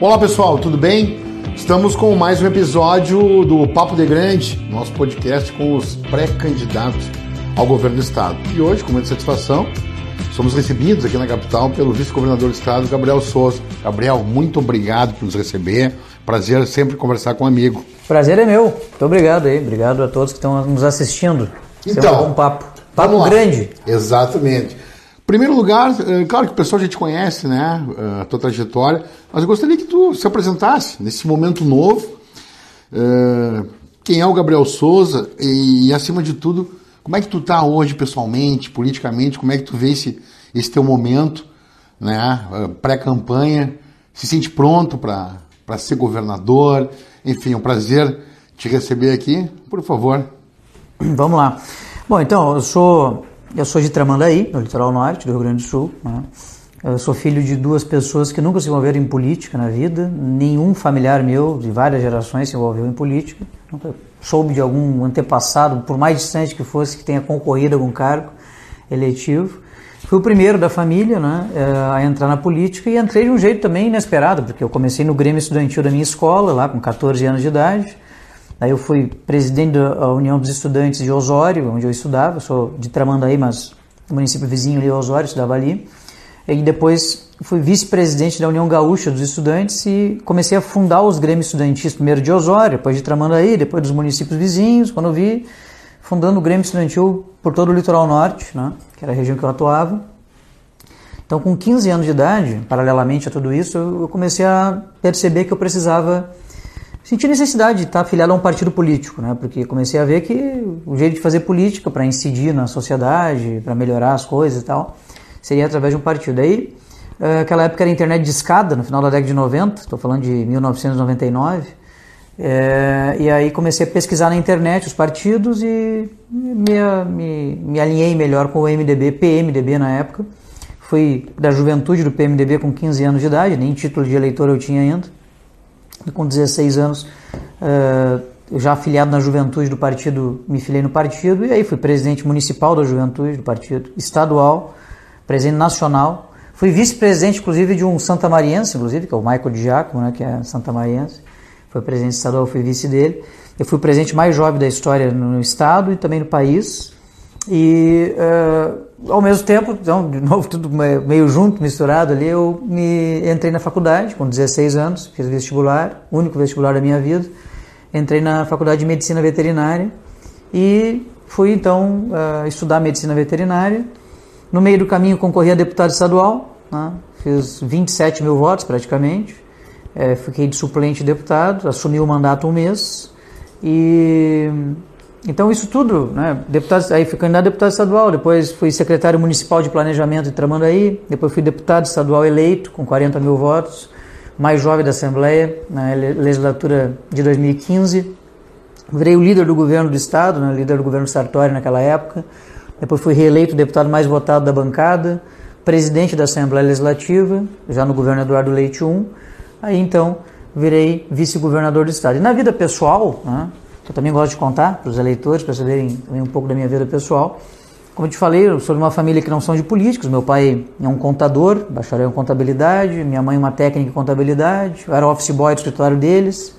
Olá pessoal, tudo bem? Estamos com mais um episódio do Papo de Grande, nosso podcast com os pré-candidatos ao governo do estado. E hoje, com muita satisfação, somos recebidos aqui na capital pelo vice-governador do estado, Gabriel Souza. Gabriel, muito obrigado por nos receber. Prazer sempre conversar com um amigo. Prazer é meu. Muito obrigado aí. Obrigado a todos que estão nos assistindo. Então, é um bom papo. Papo grande. Exatamente. Em primeiro lugar, claro que o pessoal já te conhece, né, a tua trajetória, mas eu gostaria que tu se apresentasse nesse momento novo, quem é o Gabriel Souza e, acima de tudo, como é que tu tá hoje pessoalmente, politicamente, como é que tu vê esse teu momento, né, pré-campanha, se sente pronto para ser governador, enfim, é um prazer te receber aqui, por favor. Vamos lá. Bom, então, eu sou de Tramandaí, no litoral norte do Rio Grande do Sul, né? Eu sou filho de duas pessoas que nunca se envolveram em política na vida, nenhum familiar meu de várias gerações se envolveu em política, nunca soube de algum antepassado, por mais distante que fosse, que tenha concorrido a algum cargo eletivo. Fui o primeiro da família, né, a entrar na política e entrei de um jeito também inesperado, porque eu comecei no Grêmio Estudantil da minha escola, lá com 14 anos de idade. Daí eu fui presidente da União dos Estudantes de Osório, onde eu estudava. Eu sou de Tramandaí, mas o município vizinho ali, Osório, estudava ali. E depois fui vice-presidente da União Gaúcha dos Estudantes e comecei a fundar os Grêmios Estudantis, primeiro de Osório, depois de Tramandaí, depois dos municípios vizinhos. Quando eu vi, fundando o Grêmio Estudantil por todo o litoral norte, né, que era a região que eu atuava. Então, com 15 anos de idade, paralelamente a tudo isso, eu comecei a perceber que eu precisava... Senti necessidade de estar afiliado a um partido político, né? Porque comecei a ver que o jeito de fazer política para incidir na sociedade, para melhorar as coisas e tal, seria através de um partido. Aí, aquela época era internet discada, no final da década de 90, estou falando de 1999, e aí comecei a pesquisar na internet os partidos e me alinhei melhor com o MDB, PMDB na época. Fui da juventude do PMDB com 15 anos de idade, nem título de eleitor eu tinha ainda. E com 16 anos, eu já afiliado na juventude do partido, me filiei no partido e aí fui presidente municipal da juventude do partido, estadual, presidente nacional. Fui vice-presidente, inclusive, de um santamariense, inclusive, que é o Michael de Giacomo, né, que é santamariense. Foi presidente estadual, fui vice dele. Eu fui o presidente mais jovem da história no estado e também no país. E, ao mesmo tempo, então, de novo, tudo meio junto, misturado ali, eu entrei na faculdade com 16 anos, fiz vestibular, único vestibular da minha vida. Entrei na faculdade de Medicina Veterinária e fui, então, estudar Medicina Veterinária. No meio do caminho, concorri a deputado estadual, né? Fiz 27 mil votos, praticamente. Fiquei de suplente deputado, assumi o mandato um mês e... Então isso tudo, né, aí fui candidato a deputado estadual, depois fui secretário municipal de planejamento de Tramandaí, depois fui deputado estadual eleito com 40 mil votos, mais jovem da Assembleia, na legislatura de 2015, virei o líder do governo do estado, né, líder do governo Sartori naquela época, depois fui reeleito deputado mais votado da bancada, presidente da Assembleia Legislativa, já no governo Eduardo Leite I, aí então virei vice-governador do estado. E na vida pessoal, né, que eu também gosto de contar para os eleitores, para saberem também um pouco da minha vida pessoal. Como eu te falei, eu sou de uma família que não são de políticos. Meu pai é um contador, bacharel em contabilidade, minha mãe uma técnica em contabilidade, eu era office boy do escritório deles.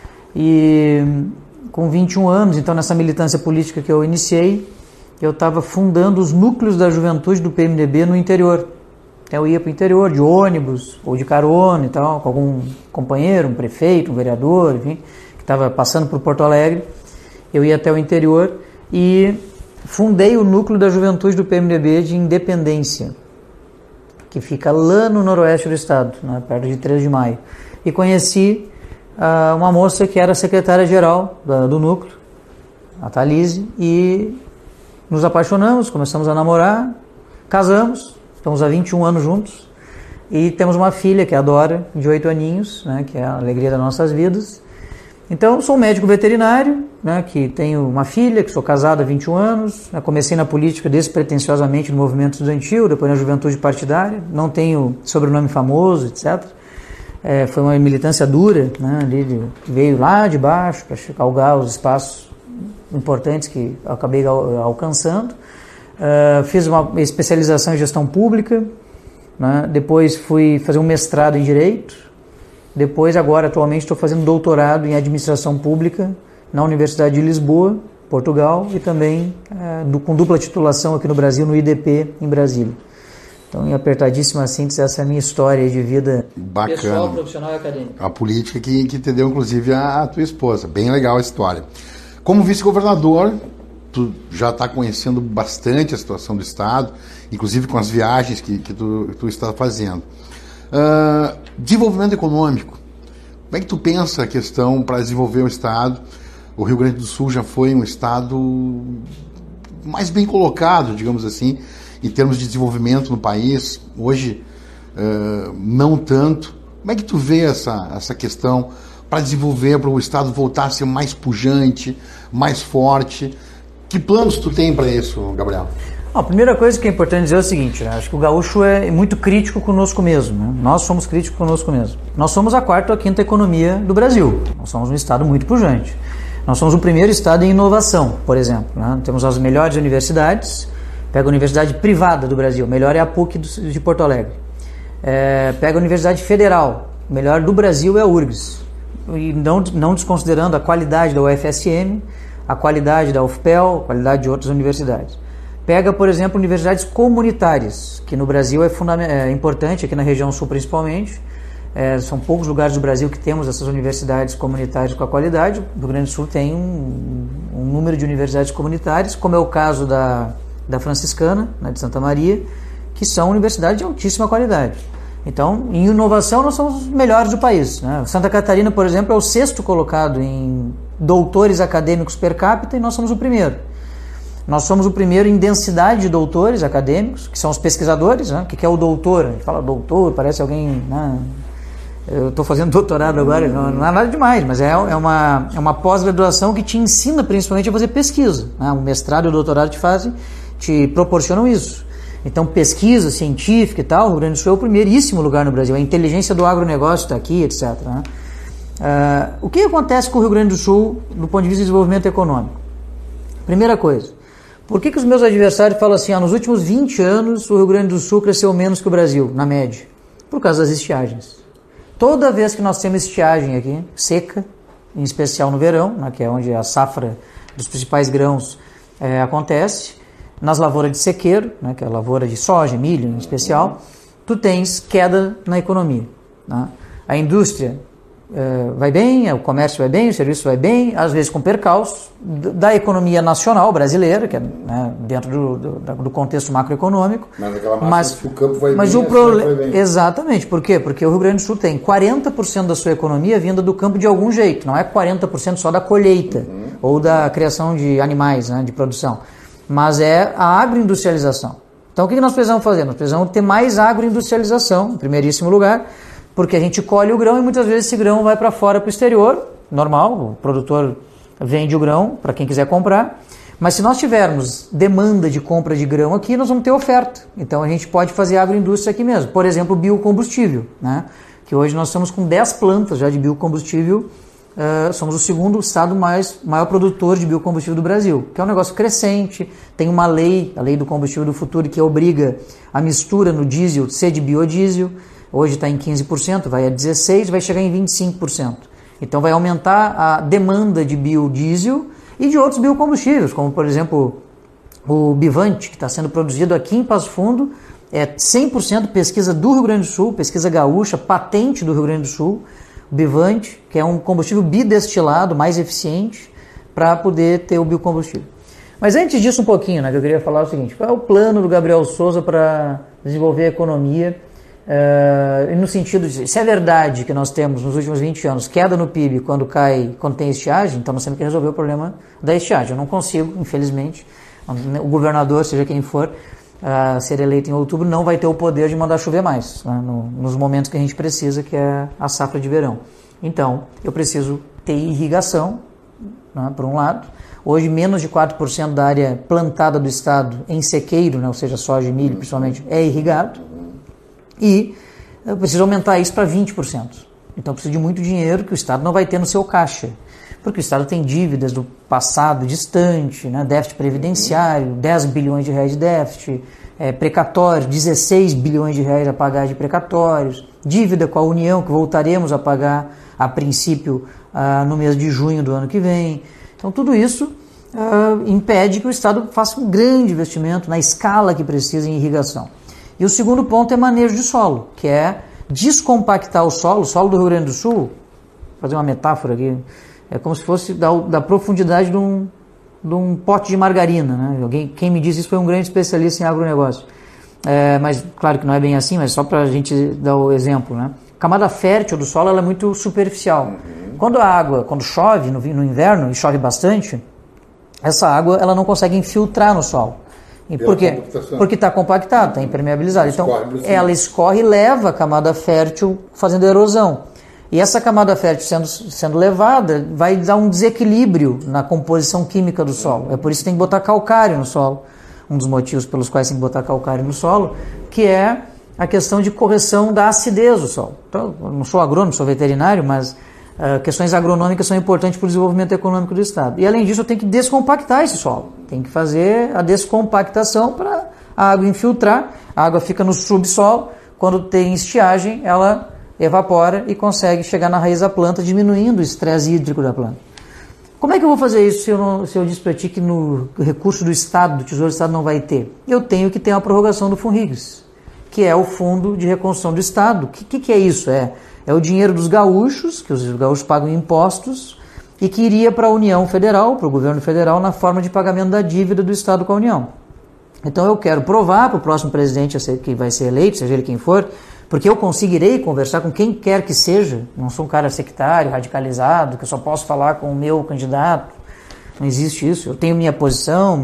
E com 21 anos, então nessa militância política que eu iniciei, eu estava fundando os núcleos da juventude do PMDB no interior. Então eu ia para o interior de ônibus ou de carona e tal, com algum companheiro, um prefeito, um vereador, enfim, estava passando por Porto Alegre, eu ia até o interior e fundei o núcleo da juventude do PMDB de Independência, que fica lá no noroeste do estado, né, perto de 3 de Maio. E conheci uma moça que era secretária-geral do núcleo, a Thalise, e nos apaixonamos, começamos a namorar, casamos, estamos há 21 anos juntos, e temos uma filha, que é a Dora, de 8 aninhos, né, que é a alegria das nossas vidas. Então, sou médico veterinário, né, que tenho uma filha, que sou casado há 21 anos, né, comecei na política despretensiosamente no movimento estudantil, depois na juventude partidária, não tenho sobrenome famoso, etc. Foi uma militância dura, né, veio lá de baixo para galgar os espaços importantes que eu acabei alcançando. Fiz uma especialização em gestão pública, né, depois fui fazer um mestrado em Direito, Depois, agora, atualmente, estou fazendo doutorado em administração pública na Universidade de Lisboa, Portugal, e também com dupla titulação aqui no Brasil, no IDP, em Brasília. Então, em apertadíssima síntese, essa é a minha história de vida pessoal, profissional e acadêmica. A política que te deu, inclusive, a tua esposa. Bem legal a história. Como vice-governador, tu já está conhecendo bastante a situação do Estado, inclusive com as viagens que tu está fazendo. Desenvolvimento econômico. Como é que tu pensa a questão para desenvolver o Estado? O Rio Grande do Sul já foi um Estado mais bem colocado, digamos assim, em termos de desenvolvimento no país. Hoje, não tanto. Como é que tu vê essa questão para desenvolver, para o Estado voltar a ser mais pujante, mais forte? Que planos tu tem para isso, Gabriel? A primeira coisa que é importante dizer é o seguinte, né? Acho que o gaúcho é muito crítico conosco mesmo, né? Nós somos críticos conosco mesmo. Nós somos a quarta ou a quinta economia do Brasil. Nós somos um estado muito pujante. Nós somos o primeiro estado em inovação, por exemplo, né? Temos as melhores universidades. Pega a universidade privada do Brasil, melhor é a PUC de Porto Alegre. Pega a Universidade Federal, melhor do Brasil é a URGS. E não desconsiderando a qualidade da UFSM, a qualidade da UFPEL, a qualidade de outras universidades. Pega, por exemplo, universidades comunitárias, que no Brasil é importante, aqui na região sul principalmente. São poucos lugares do Brasil que temos essas universidades comunitárias com a qualidade. O Rio Grande do Sul tem um número de universidades comunitárias, como é o caso da Franciscana, né, de Santa Maria, que são universidades de altíssima qualidade. Então, em inovação, nós somos os melhores do país, né? Santa Catarina, por exemplo, é o 6º colocado em doutores acadêmicos per capita e nós somos o primeiro. Nós somos o primeiro em densidade de doutores acadêmicos, que são os pesquisadores, né? O que é o doutor? A gente fala doutor, parece alguém... Né? Eu estou fazendo doutorado agora, não é nada demais, mas é uma pós-graduação que te ensina principalmente a fazer pesquisa, né? O mestrado e o doutorado te proporcionam isso. Então, pesquisa científica e tal, o Rio Grande do Sul é o primeiríssimo lugar no Brasil. A inteligência do agronegócio está aqui, etc. Né? O que acontece com o Rio Grande do Sul do ponto de vista de desenvolvimento econômico? Primeira coisa, por que os meus adversários falam assim, nos últimos 20 anos o Rio Grande do Sul cresceu menos que o Brasil, na média? Por causa das estiagens. Toda vez que nós temos estiagem aqui, seca, em especial no verão, né, que é onde a safra dos principais grãos acontece, nas lavouras de sequeiro, né, que é a lavoura de soja, milho em especial, tu tens queda na economia. Né? A indústria vai bem, o comércio vai bem, o serviço vai bem, às vezes com percalços da economia nacional brasileira, que é, né, dentro do contexto macroeconômico. Mas aquela massa que o campo vai mas bem, vai bem. Exatamente. Por quê? Porque o Rio Grande do Sul tem 40% da sua economia vinda do campo de algum jeito. Não é 40% só da colheita ou da criação de animais, né, de produção. Mas é a agroindustrialização. Então o que nós precisamos fazer? Nós precisamos ter mais agroindustrialização, em primeiríssimo lugar, porque a gente colhe o grão e muitas vezes esse grão vai para fora, para o exterior, normal, o produtor vende o grão para quem quiser comprar, mas se nós tivermos demanda de compra de grão aqui, nós vamos ter oferta. Então a gente pode fazer agroindústria aqui mesmo. Por exemplo, biocombustível, né? Que hoje nós estamos com 10 plantas já de biocombustível. Somos o segundo estado maior produtor de biocombustível do Brasil, que é um negócio crescente. Tem uma lei, a lei do combustível do futuro, que obriga a mistura no diesel ser de biodiesel. Hoje está em 15%, vai a 16%, vai chegar em 25%. Então vai aumentar a demanda de biodiesel e de outros biocombustíveis, como por exemplo o Bivante, que está sendo produzido aqui em Passo Fundo, é 100% pesquisa do Rio Grande do Sul, pesquisa gaúcha, patente do Rio Grande do Sul. O Bivante, que é um combustível bidestilado, mais eficiente, para poder ter o biocombustível. Mas antes disso um pouquinho, né, que eu queria falar o seguinte, qual é o plano do Gabriel Souza para desenvolver a economia, no sentido de, se é verdade que nós temos nos últimos 20 anos queda no PIB quando tem estiagem, então nós temos que resolver o problema da estiagem. Eu não consigo, infelizmente, o governador, seja quem for, ser eleito em outubro, não vai ter o poder de mandar chover mais, né, nos momentos que a gente precisa, que é a safra de verão. Então, eu preciso ter irrigação, né, por um lado. Hoje, menos de 4% da área plantada do estado em sequeiro, né, ou seja, soja e milho, principalmente, é irrigado. E eu preciso aumentar isso para 20%. Então, eu preciso de muito dinheiro que o estado não vai ter no seu caixa. Porque o estado tem dívidas do passado distante, né, déficit previdenciário, 10 bilhões de reais de déficit, precatórios, 16 bilhões de reais a pagar de precatórios, dívida com a União, que voltaremos a pagar a princípio no mês de junho do ano que vem. Então tudo isso impede que o Estado faça um grande investimento na escala que precisa em irrigação. E o segundo ponto é manejo de solo, que é descompactar o solo do Rio Grande do Sul, vou fazer uma metáfora aqui, é como se fosse da profundidade de um pote de margarina, né? Quem me disse isso foi um grande especialista em agronegócio. Mas claro que não é bem assim, mas só para a gente dar o exemplo, né? A camada fértil do solo ela é muito superficial. Quando chove no inverno, e chove bastante, essa água ela não consegue infiltrar no solo. E por quê? Porque está compactado, está impermeabilizado. Então, ela escorre e leva a camada fértil fazendo erosão. E essa camada fértil sendo levada vai dar um desequilíbrio na composição química do solo. É por isso que tem que botar calcário no solo. Um dos motivos pelos quais tem que botar calcário no solo, que é a questão de correção da acidez do solo. Então, eu não sou agrônomo, sou veterinário, mas questões agronômicas são importantes para o desenvolvimento econômico do Estado. E além disso, eu tenho que descompactar esse solo. Tem que fazer a descompactação para a água infiltrar. A água fica no subsolo. Quando tem estiagem, ela evapora e consegue chegar na raiz da planta, diminuindo o estresse hídrico da planta. Como é que eu vou fazer isso se eu disse para ti que no recurso do Estado, do Tesouro do Estado, não vai ter? Eu tenho que ter uma prorrogação do FUNRIGS, que é o Fundo de Reconstrução do Estado. O que é isso? É o dinheiro dos gaúchos, que os gaúchos pagam impostos, e que iria para a União Federal, para o governo federal, na forma de pagamento da dívida do Estado com a União. Então eu quero provar para o próximo presidente que vai ser eleito, seja ele quem for, porque eu conseguirei conversar com quem quer que seja, não sou um cara sectário, radicalizado, que eu só posso falar com o meu candidato, não existe isso. Eu tenho minha posição,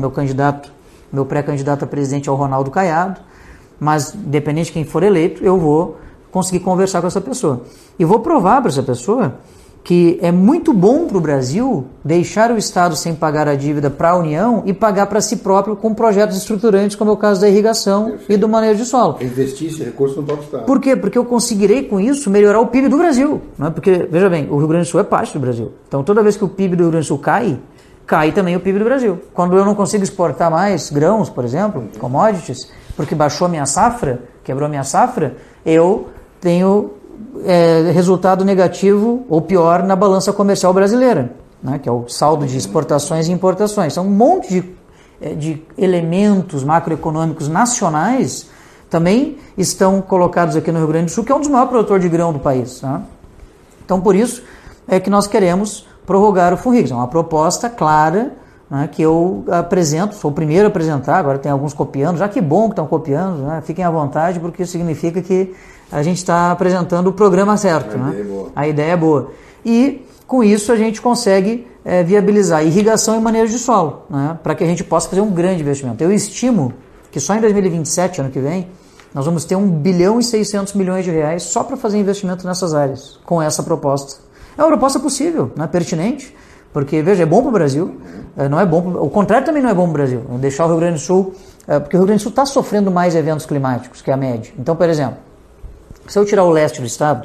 meu pré-candidato a presidente é o Ronaldo Caiado, mas independente de quem for eleito, eu vou conseguir conversar com essa pessoa. E vou provar para essa pessoa que é muito bom para o Brasil deixar o Estado sem pagar a dívida para a União e pagar para si próprio com projetos estruturantes, como é o caso da irrigação e do manejo de solo. Investir esse recurso no próprio Estado. Por quê? Porque eu conseguirei com isso melhorar o PIB do Brasil. Não é? Porque, veja bem, o Rio Grande do Sul é parte do Brasil. Então toda vez que o PIB do Rio Grande do Sul cai também o PIB do Brasil. Quando eu não consigo exportar mais grãos, por exemplo, commodities, porque baixou a minha safra, quebrou a minha safra, eu tenho resultado negativo ou pior na balança comercial brasileira, né, que é o saldo de exportações e importações. Então, um monte de elementos macroeconômicos nacionais também estão colocados aqui no Rio Grande do Sul, que é um dos maiores produtores de grão do país. Né? Então, por isso é que nós queremos prorrogar o FUNRIGS. É uma proposta clara, né, que eu apresento, sou o primeiro a apresentar, agora tem alguns copiando, já que bom que estão copiando, né, fiquem à vontade, porque significa que a gente está apresentando o programa certo. A ideia é boa. E, com isso, a gente consegue viabilizar irrigação e manejo de solo, né, para que a gente possa fazer um grande investimento. Eu estimo que só em 2027, ano que vem, nós vamos ter 1 bilhão e 600 milhões de reais só para fazer investimento nessas áreas, com essa proposta. É uma proposta possível, né, pertinente, porque, veja, é bom para o Brasil, não é bom o contrário também não é bom para o Brasil. Deixar o Rio Grande do Sul, porque o Rio Grande do Sul está sofrendo mais eventos climáticos que a média. Então, por exemplo, se eu tirar o leste do estado,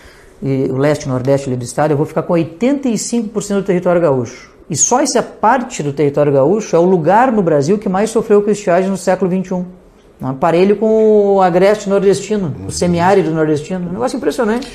e o leste e o nordeste ali do estado, eu vou ficar com 85% do território gaúcho. E só essa parte do território gaúcho é o lugar no Brasil que mais sofreu com estiagem no século XXI. Um aparelho com o agreste nordestino, o semiárido nordestino. Um negócio impressionante.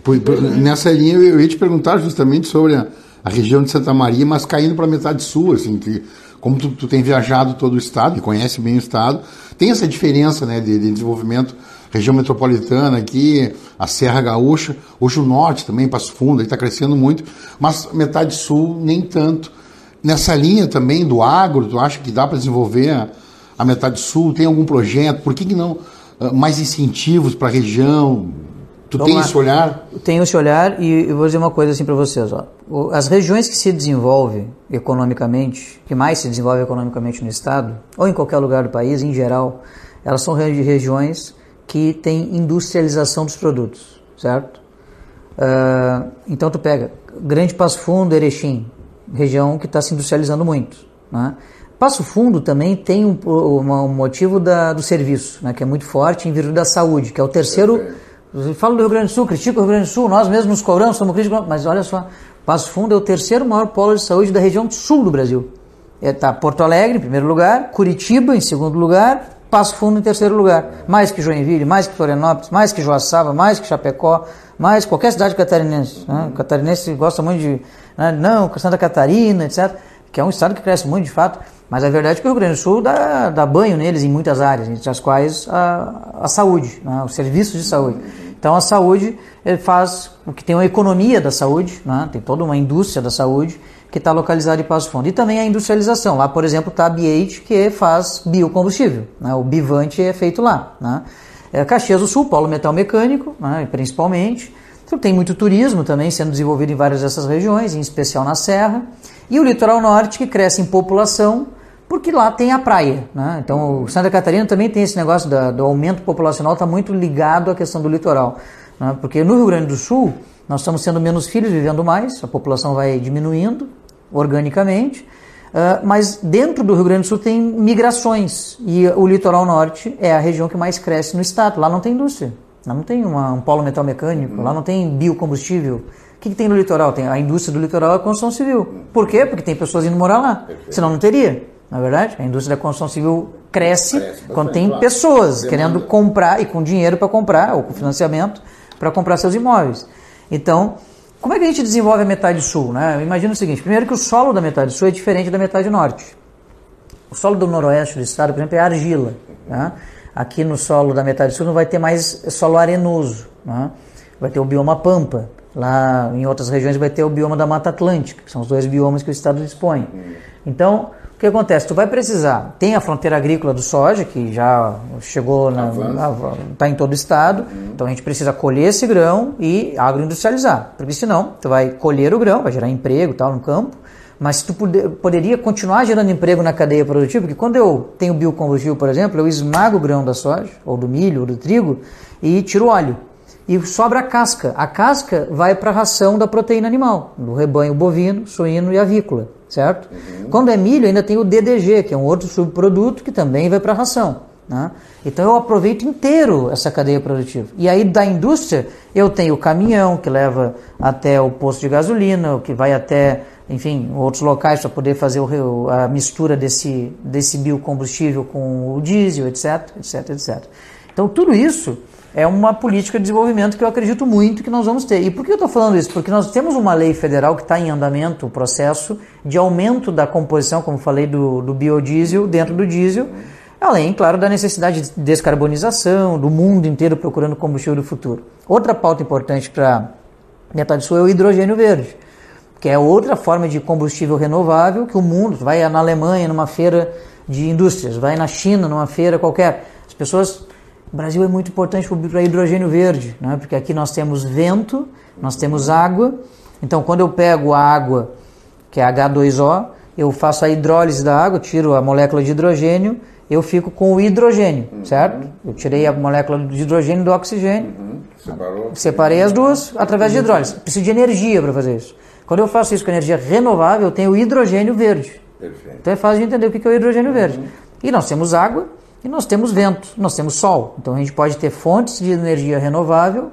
Nessa linha eu ia te perguntar justamente sobre a região de Santa Maria, mas caindo para a metade sul, assim, que, como tu tem viajado todo o estado e conhece bem o estado, tem essa diferença, né, de desenvolvimento. Região metropolitana aqui, a Serra Gaúcha, hoje o norte também, Passo Fundo, está crescendo muito, mas metade sul nem tanto. Nessa linha também do agro, tu acha que dá para desenvolver a metade sul? Tem algum projeto? Por que não mais incentivos para a região? Tu tem esse olhar? Eu tenho esse olhar e eu vou dizer uma coisa assim para vocês. Ó. As regiões que se desenvolvem economicamente, que mais se desenvolvem economicamente no estado, ou em qualquer lugar do país, em geral, elas são regiões que tem industrialização dos produtos, certo? Então tu pega Grande Passo Fundo, Erechim, região que está se industrializando muito, né? Passo Fundo também tem um motivo do serviço, né, que é muito forte em virtude da saúde, que é o terceiro. Eu falo do Rio Grande do Sul, critico o Rio Grande do Sul, nós mesmos nos cobramos, somos críticos, mas olha só, Passo Fundo é o terceiro maior polo de saúde da região sul do Brasil. Está Porto Alegre em primeiro lugar, Curitiba em segundo lugar, Passo Fundo em terceiro lugar, mais que Joinville, mais que Florianópolis, mais que Joaçaba, mais que Chapecó, mais qualquer cidade catarinense. Né? O catarinense gosta muito de, né? Não, Santa Catarina, etc., que é um estado que cresce muito de fato, mas a verdade é que o Rio Grande do Sul dá banho neles em muitas áreas, entre as quais a saúde, né? Os serviços de saúde. Então a saúde faz o que tem uma economia da saúde, né? Tem toda uma indústria da saúde que está localizada em Passo Fundo. E também a industrialização. Lá, por exemplo, está a BH, que faz biocombustível. Né? O Bivante é feito lá. Né? Caxias do Sul, polo metal mecânico, né? Principalmente. Então, tem muito turismo também sendo desenvolvido em várias dessas regiões, em especial na Serra. E o litoral norte, que cresce em população, porque lá tem a praia. Né? Então, Santa Catarina também tem esse negócio do aumento populacional, está muito ligado à questão do litoral. Né? Porque no Rio Grande do Sul, nós estamos tendo menos filhos, vivendo mais, a população vai diminuindo organicamente, mas dentro do Rio Grande do Sul tem migrações, e o litoral norte é a região que mais cresce no estado. Lá não tem indústria, lá não tem um polo metal mecânico, lá não tem biocombustível. O que tem no litoral? Tem a indústria do litoral, a construção civil. Por quê? Porque tem pessoas indo morar lá, senão não teria. Na verdade, a indústria da construção civil cresce quando tem pessoas querendo comprar, e com dinheiro para comprar, ou com financiamento, para comprar seus imóveis. Então, como é que a gente desenvolve a metade sul? Né? Imagina o seguinte, primeiro que o solo da metade sul é diferente da metade norte. O solo do noroeste do estado, por exemplo, é argila. Né? Aqui no solo da metade sul não vai ter mais solo arenoso. Né? Vai ter o bioma pampa. Lá em outras regiões vai ter o bioma da Mata Atlântica, que são os dois biomas que o estado dispõe. Então, o que acontece? Tu vai precisar, tem a fronteira agrícola do soja, que já chegou, está em todo o estado, então a gente precisa colher esse grão e agroindustrializar, porque senão tu vai colher o grão, vai gerar emprego tal no campo, mas tu poderia continuar gerando emprego na cadeia produtiva, porque quando eu tenho biocombustível, por exemplo, eu esmago o grão da soja, ou do milho, ou do trigo, e tiro o óleo. E sobra a casca. A casca vai para a ração da proteína animal, do rebanho bovino, suíno e avícola, certo? Quando é milho, ainda tem o DDG, que é um outro subproduto que também vai para a ração. Né? Então eu aproveito inteiro essa cadeia produtiva. E aí da indústria, eu tenho o caminhão que leva até o posto de gasolina, o que vai até, enfim, outros locais para poder fazer a mistura desse biocombustível com o diesel, etc, etc, etc. Então tudo isso é uma política de desenvolvimento que eu acredito muito que nós vamos ter. E por que eu estou falando isso? Porque nós temos uma lei federal que está em andamento, o processo de aumento da composição, como falei, do biodiesel dentro do diesel, além, claro, da necessidade de descarbonização, do mundo inteiro procurando combustível do futuro. Outra pauta importante para a metade sul é o hidrogênio verde, que é outra forma de combustível renovável que o mundo, vai na Alemanha numa feira de indústrias, vai na China numa feira qualquer, as pessoas... O Brasil é muito importante para hidrogênio verde, né? Porque aqui nós temos vento, nós temos água. Então, quando eu pego a água, que é H2O, eu faço a hidrólise da água, tiro a molécula de hidrogênio, eu fico com o hidrogênio, certo? Eu tirei a molécula de hidrogênio do oxigênio, separei as duas através de hidrólise. Preciso de energia para fazer isso. Quando eu faço isso com energia renovável, eu tenho o hidrogênio verde. Perfeito. Então é fácil de entender o que é o hidrogênio verde. E nós temos água, e nós temos vento, nós temos sol. Então a gente pode ter fontes de energia renovável,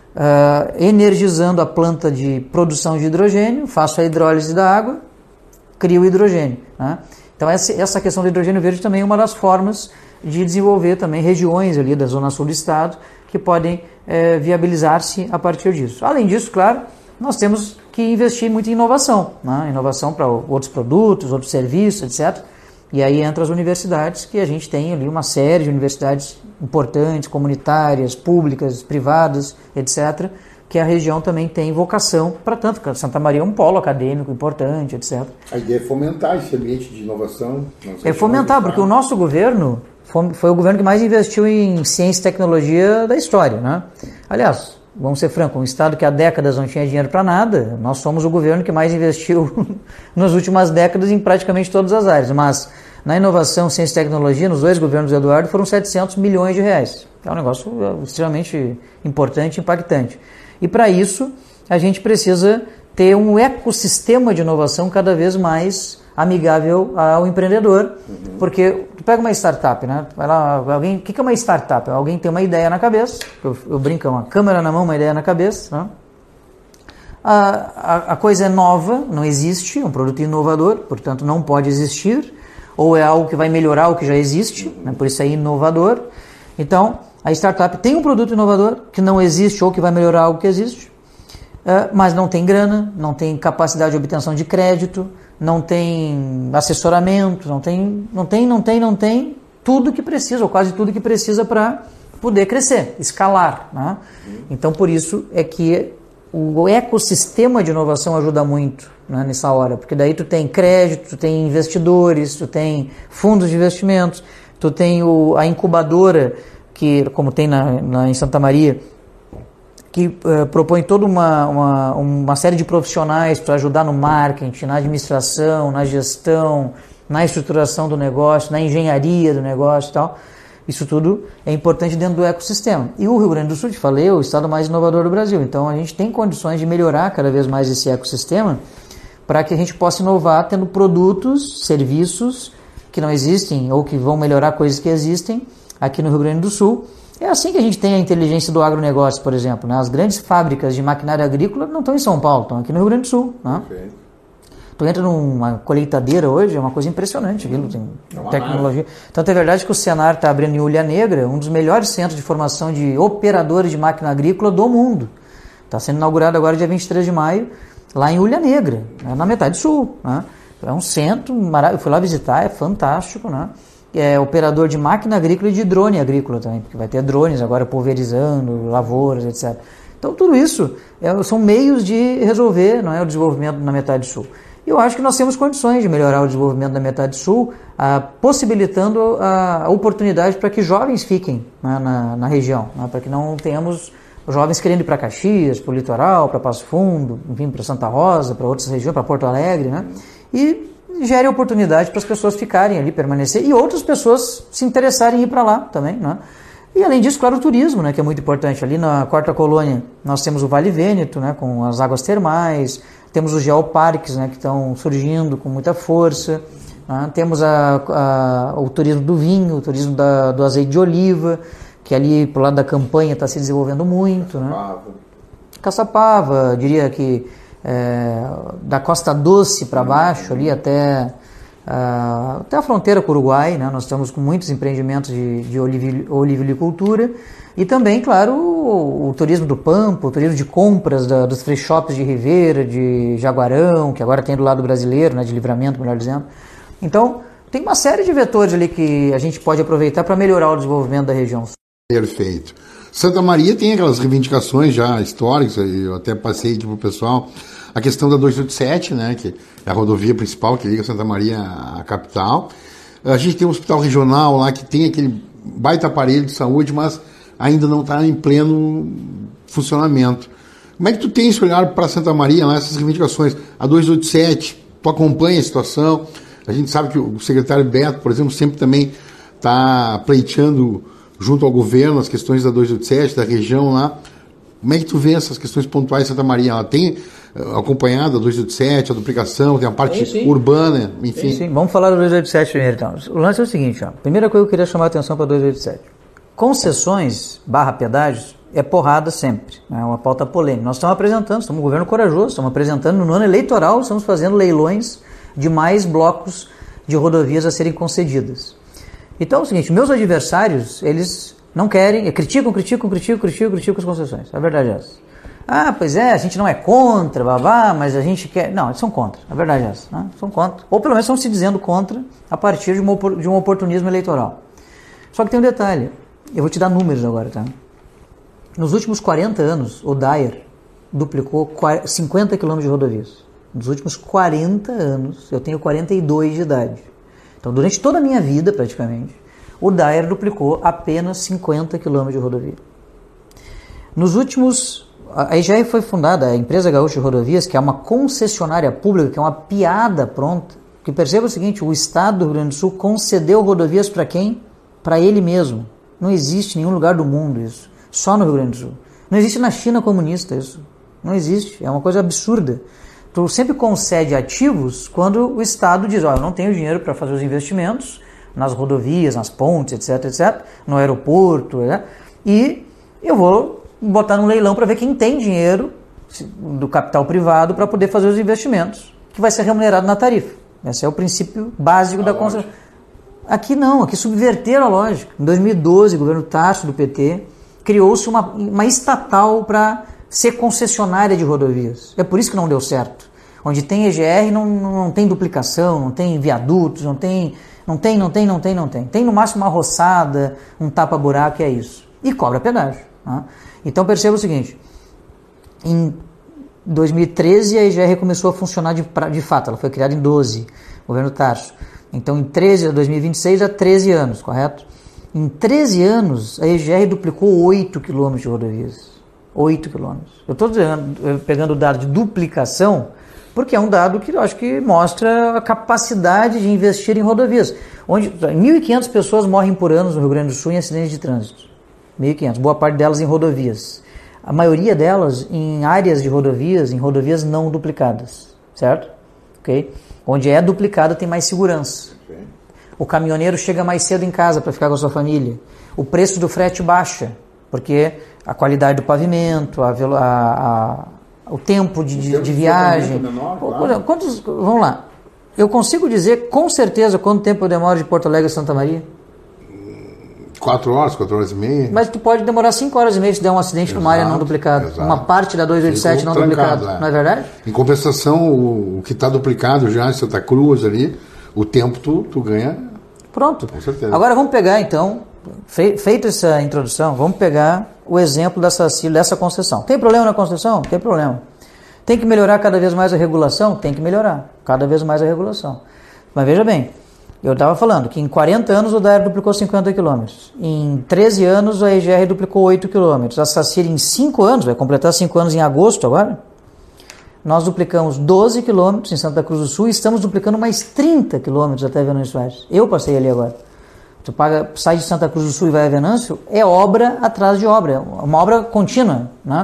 energizando a planta de produção de hidrogênio, faço a hidrólise da água, crio o hidrogênio. Né? Então essa questão do hidrogênio verde também é uma das formas de desenvolver também regiões ali da zona sul do estado que podem viabilizar-se a partir disso. Além disso, claro, nós temos que investir muito em inovação, né? Inovação para outros produtos, outros serviços, etc., e aí entra as universidades, que a gente tem ali uma série de universidades importantes, comunitárias, públicas, privadas, etc., que a região também tem vocação para tanto. Santa Maria é um polo acadêmico importante, etc. A ideia é fomentar esse ambiente de inovação. É fomentar, porque o nosso governo foi o governo que mais investiu em ciência e tecnologia da história, né? Aliás, vamos ser francos, um estado que há décadas não tinha dinheiro para nada, nós somos o governo que mais investiu nas últimas décadas em praticamente todas as áreas, mas na inovação, ciência e tecnologia, nos dois governos do Eduardo, foram 700 milhões de reais. É um negócio extremamente importante e impactante. E para isso, a gente precisa ter um ecossistema de inovação cada vez mais amigável ao empreendedor, porque tu pega uma startup, né? Vai lá, alguém, o que é uma startup? Alguém tem uma ideia na cabeça, eu brinco, uma câmera na mão, uma ideia na cabeça, né? A coisa é nova, não existe, é um produto inovador, portanto não pode existir. ou é algo que vai melhorar o que já existe, né? Por isso é inovador. Então, a startup tem um produto inovador que não existe ou que vai melhorar algo que existe, mas não tem grana, não tem capacidade de obtenção de crédito, não tem assessoramento, não tem tudo que precisa, ou quase tudo que precisa para poder crescer, escalar, né? Então, por isso é que o ecossistema de inovação ajuda muito, né, nessa hora, porque daí tu tem crédito, tu tem investidores, tu tem fundos de investimentos, tu tem a incubadora, que, como tem em Santa Maria, que propõe toda uma série de profissionais para ajudar no marketing, na administração, na gestão, na estruturação do negócio, na engenharia do negócio e tal. Isso tudo é importante dentro do ecossistema. E o Rio Grande do Sul, te falei, é o estado mais inovador do Brasil. Então, a gente tem condições de melhorar cada vez mais esse ecossistema para que a gente possa inovar tendo produtos, serviços que não existem ou que vão melhorar coisas que existem aqui no Rio Grande do Sul. É assim que a gente tem a inteligência do agronegócio, por exemplo, né? As grandes fábricas de maquinária agrícola não estão em São Paulo, estão aqui no Rio Grande do Sul, né? Okay. Tu entra numa colheitadeira hoje, é uma coisa impressionante, aquilo tem tecnologia. Tanto é verdade que o Senar está abrindo em Ulha Negra, um dos melhores centros de formação de operadores de máquina agrícola do mundo. Está sendo inaugurado agora dia 23 de maio, lá em Ulha Negra, né? Na metade sul, né? É um centro maravilhoso, eu fui lá visitar, é fantástico, né? É operador de máquina agrícola e de drone agrícola também, porque vai ter drones agora pulverizando lavouras, etc. Então tudo isso são meios de resolver, não é, o desenvolvimento na metade sul. Eu acho que nós temos condições de melhorar o desenvolvimento da metade sul, possibilitando a oportunidade para que jovens fiquem, né, na região, né, para que não tenhamos jovens querendo ir para Caxias, para o litoral, para Passo Fundo, enfim, para Santa Rosa, para outras regiões, para Porto Alegre, né, e gere oportunidade para as pessoas ficarem ali, permanecer, e outras pessoas se interessarem em ir para lá também, né. E além disso, claro, o turismo, né, que é muito importante. Ali na Quarta Colônia nós temos o Vale Vêneto, né, com as águas termais, temos os geoparques, né, que estão surgindo com muita força, né? Temos o turismo do vinho, o turismo do azeite de oliva, que ali pro lado da campanha está se desenvolvendo muito. Caçapava. Né? Caçapava, diria que da Costa Doce para baixo, ali até a fronteira com o Uruguai, né? Nós estamos com muitos empreendimentos de olivinicultura. E também, claro, o turismo do Pampa, o turismo de compras dos free shops de Ribeira, de Jaguarão, que agora tem do lado brasileiro, né, de Livramento, melhor dizendo. Então, tem uma série de vetores ali que a gente pode aproveitar para melhorar o desenvolvimento da região. Perfeito. Santa Maria tem aquelas reivindicações já históricas, eu até passei aqui para o pessoal, a questão da 287, né, que é a rodovia principal que liga Santa Maria à capital. A gente tem um hospital regional lá que tem aquele baita aparelho de saúde, mas ainda não está em pleno funcionamento. Como é que tu tem esse olhar para Santa Maria, lá, essas reivindicações? A 287, tu acompanha a situação? A gente sabe que o secretário Beto, por exemplo, sempre também está pleiteando junto ao governo as questões da 287, da região lá. Como é que tu vê essas questões pontuais em Santa Maria? Ela tem acompanhado a 287, a duplicação, tem a parte urbana, enfim. Sim. Vamos falar da 287 primeiro, então. O lance é o seguinte, ó. Primeira coisa que eu queria chamar a atenção para a 287. Concessões / pedágios é porrada sempre, né? É uma pauta polêmica. Nós estamos um governo corajoso, estamos apresentando no ano eleitoral, estamos fazendo leilões de mais blocos de rodovias a serem concedidas. Então é o seguinte, meus adversários, eles não querem, criticam as concessões, a verdade é essa. Ah, pois é, a gente não é contra, mas a gente quer... Não, eles são contra, a verdade é essa, né? São contra, ou pelo menos estão se dizendo contra a partir de um oportunismo eleitoral. Só que tem um detalhe. Eu vou te dar números agora, tá? Nos últimos 40 anos, o DAER duplicou 50 quilômetros de rodovias. Nos últimos 40 anos, eu tenho 42 de idade. Então, durante toda a minha vida, praticamente, o DAER duplicou apenas 50 quilômetros de rodovia. Nos últimos... Aí já foi fundada a Empresa Gaúcha de Rodovias, que é uma concessionária pública, que é uma piada pronta. Que perceba o seguinte, o Estado do Rio Grande do Sul concedeu rodovias para quem? Para ele mesmo. Não existe em nenhum lugar do mundo isso. Só no Rio Grande do Sul. Não existe na China comunista isso. Não existe. É uma coisa absurda. Tu sempre concede ativos quando o Estado diz, eu não tenho dinheiro para fazer os investimentos nas rodovias, nas pontes, etc, no aeroporto, né? E eu vou botar num leilão para ver quem tem dinheiro do capital privado para poder fazer os investimentos, que vai ser remunerado na tarifa. Esse é o princípio básico da concessão. Aqui não, aqui subverteram a lógica. Em 2012, o governo Tarso do PT criou-se uma estatal para ser concessionária de rodovias. É por isso que não deu certo. Onde tem EGR não tem duplicação, não tem viadutos, não tem. Tem no máximo uma roçada, um tapa-buraco, é isso. E cobra pedágio. Né? Então perceba o seguinte, em 2013 a EGR começou a funcionar de fato, ela foi criada em 12, governo Tarso. Então em 13 a 2026 há 13 anos, correto? Em 13 anos a EGR duplicou 8 quilômetros de rodovias. 8 quilômetros. Eu estou pegando o dado de duplicação porque é um dado que eu acho que mostra a capacidade de investir em rodovias. Onde 1.500 pessoas morrem por ano no Rio Grande do Sul em acidentes de trânsito. 1.500, boa parte delas em rodovias. A maioria delas em áreas de rodovias, em rodovias não duplicadas, certo? Okay? Onde é duplicada tem mais segurança. O caminhoneiro chega mais cedo em casa para ficar com a sua família. O preço do frete baixa, porque a qualidade do pavimento, o tempo de viagem. Menor, claro. Vamos lá. Eu consigo dizer com certeza quanto tempo eu demoro de Porto Alegre a Santa Maria? 4 horas e meia. Mas tu pode demorar 5 horas e meia se der um acidente numa área não duplicada. Exato. Uma parte da 287 não duplicada. Não é verdade? Em compensação, o que está duplicado já em Santa Cruz ali, o tempo tu ganha. Pronto. Com certeza. Agora vamos pegar então, feita essa introdução, vamos pegar o exemplo dessa concessão. Tem problema na concessão? Tem problema. Tem que melhorar cada vez mais a regulação? Tem que melhorar cada vez mais a regulação. Mas veja bem, eu estava falando que em 40 anos o DAER duplicou 50 km. Em 13 anos a EGR duplicou 8 km. A SACIR em 5 anos, vai completar 5 anos em agosto agora, nós duplicamos 12 km em Santa Cruz do Sul e estamos duplicando mais 30 km até Venâncio Aires. Eu passei ali agora. Tu sai de Santa Cruz do Sul e vai a Venâncio, é obra atrás de obra, uma obra contínua, né?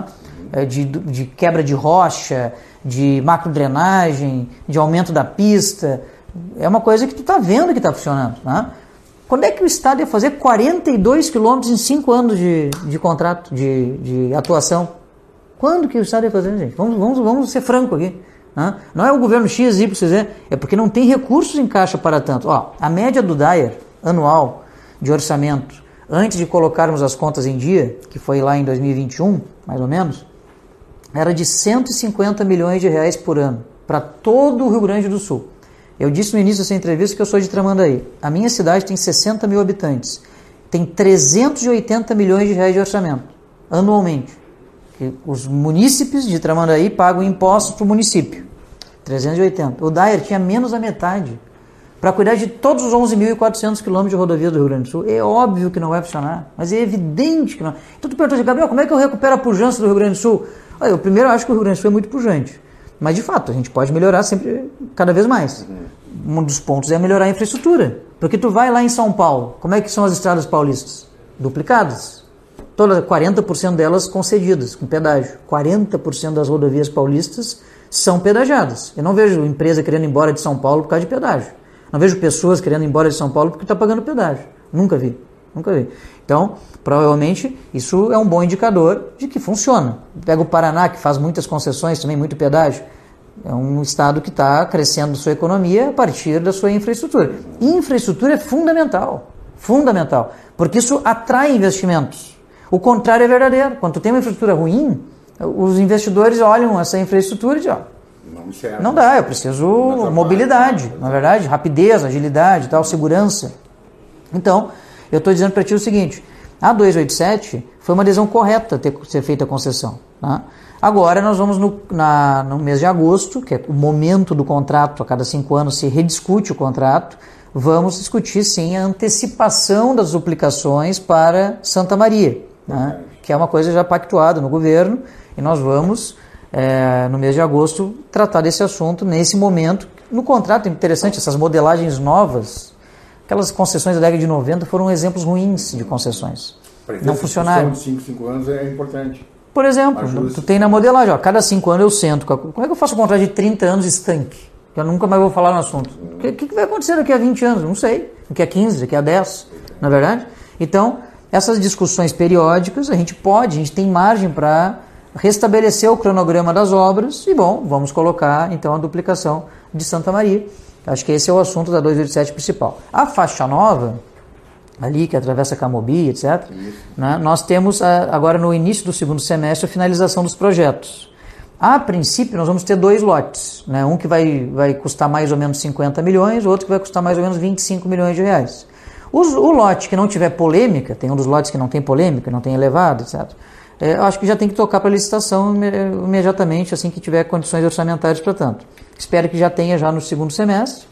De quebra de rocha, de macrodrenagem, de aumento da pista. É uma coisa que tu está vendo que está funcionando. Né? Quando é que o Estado ia fazer 42 quilômetros em 5 anos de contrato, de atuação? Quando que o Estado ia fazer, gente? Vamos ser franco aqui. Né? Não é o governo X, Y, Z, é porque não tem recursos em caixa para tanto. Ó, a média do DAER anual de orçamento, antes de colocarmos as contas em dia, que foi lá em 2021, mais ou menos, era de 150 milhões de reais por ano, para todo o Rio Grande do Sul. Eu disse no início dessa entrevista que eu sou de Tramandaí. A minha cidade tem 60 mil habitantes. Tem 380 milhões de reais de orçamento, anualmente. Os munícipes de Tramandaí pagam impostos para o município. 380. O DAER tinha menos da metade. Para cuidar de todos os 11.400 quilômetros de rodovia do Rio Grande do Sul. É óbvio que não vai funcionar, mas é evidente que não. Então tu perguntou assim, Gabriel, como é que eu recupero a pujança do Rio Grande do Sul? Olha, eu primeiro acho que o Rio Grande do Sul é muito pujante. Mas, de fato, a gente pode melhorar sempre, cada vez mais. Um dos pontos é melhorar a infraestrutura. Porque tu vai lá em São Paulo, como é que são as estradas paulistas? Duplicadas. Todas, 40% delas concedidas, com pedágio. 40% das rodovias paulistas são pedagiadas. Eu não vejo empresa querendo ir embora de São Paulo por causa de pedágio. Não vejo pessoas querendo ir embora de São Paulo porque está pagando pedágio. Nunca vi. Então, provavelmente, isso é um bom indicador de que funciona. Pega o Paraná, que faz muitas concessões, também muito pedágio. É um estado que está crescendo sua economia a partir da sua infraestrutura. Infraestrutura é fundamental. Fundamental. Porque isso atrai investimentos. O contrário é verdadeiro. Quando tu tem uma infraestrutura ruim, os investidores olham essa infraestrutura e dizem, não dá, eu preciso mobilidade, na verdade, rapidez, agilidade, tal, segurança. Então, eu estou dizendo para ti o seguinte, a 287 foi uma decisão correta ser feita a concessão. Tá? Agora nós vamos no mês de agosto, que é o momento do contrato, a cada 5 anos se rediscute o contrato, vamos discutir sim a antecipação das duplicações para Santa Maria, né? Que é uma coisa já pactuada no governo, e nós vamos, no mês de agosto, tratar desse assunto nesse momento. No contrato, é interessante, essas modelagens novas, aquelas concessões da década de 90 foram exemplos ruins de concessões. Não funcionaram. De 5 anos é importante. Por exemplo, tu tem na modelagem, ó, cada 5 anos eu sento. Como é que eu faço um contrato de 30 anos estanque? Que eu nunca mais vou falar no assunto. O que vai acontecer daqui a 20 anos? Não sei. Daqui a 15, daqui a 10, na verdade? Então, essas discussões periódicas, a gente tem margem para restabelecer o cronograma das obras e, bom, vamos colocar, então, a duplicação de Santa Maria. Acho que esse é o assunto da 287 principal. A faixa nova, ali que atravessa Camobi, etc., né, nós temos agora no início do segundo semestre a finalização dos projetos. A princípio nós vamos ter 2 lotes, né, um que vai custar mais ou menos 50 milhões, outro que vai custar mais ou menos 25 milhões de reais. O lote que não tiver polêmica, tem um dos lotes que não tem polêmica, não tem elevado, etc., eu acho que já tem que tocar para licitação imediatamente, assim que tiver condições orçamentárias para tanto. Espero que já tenha já no segundo semestre,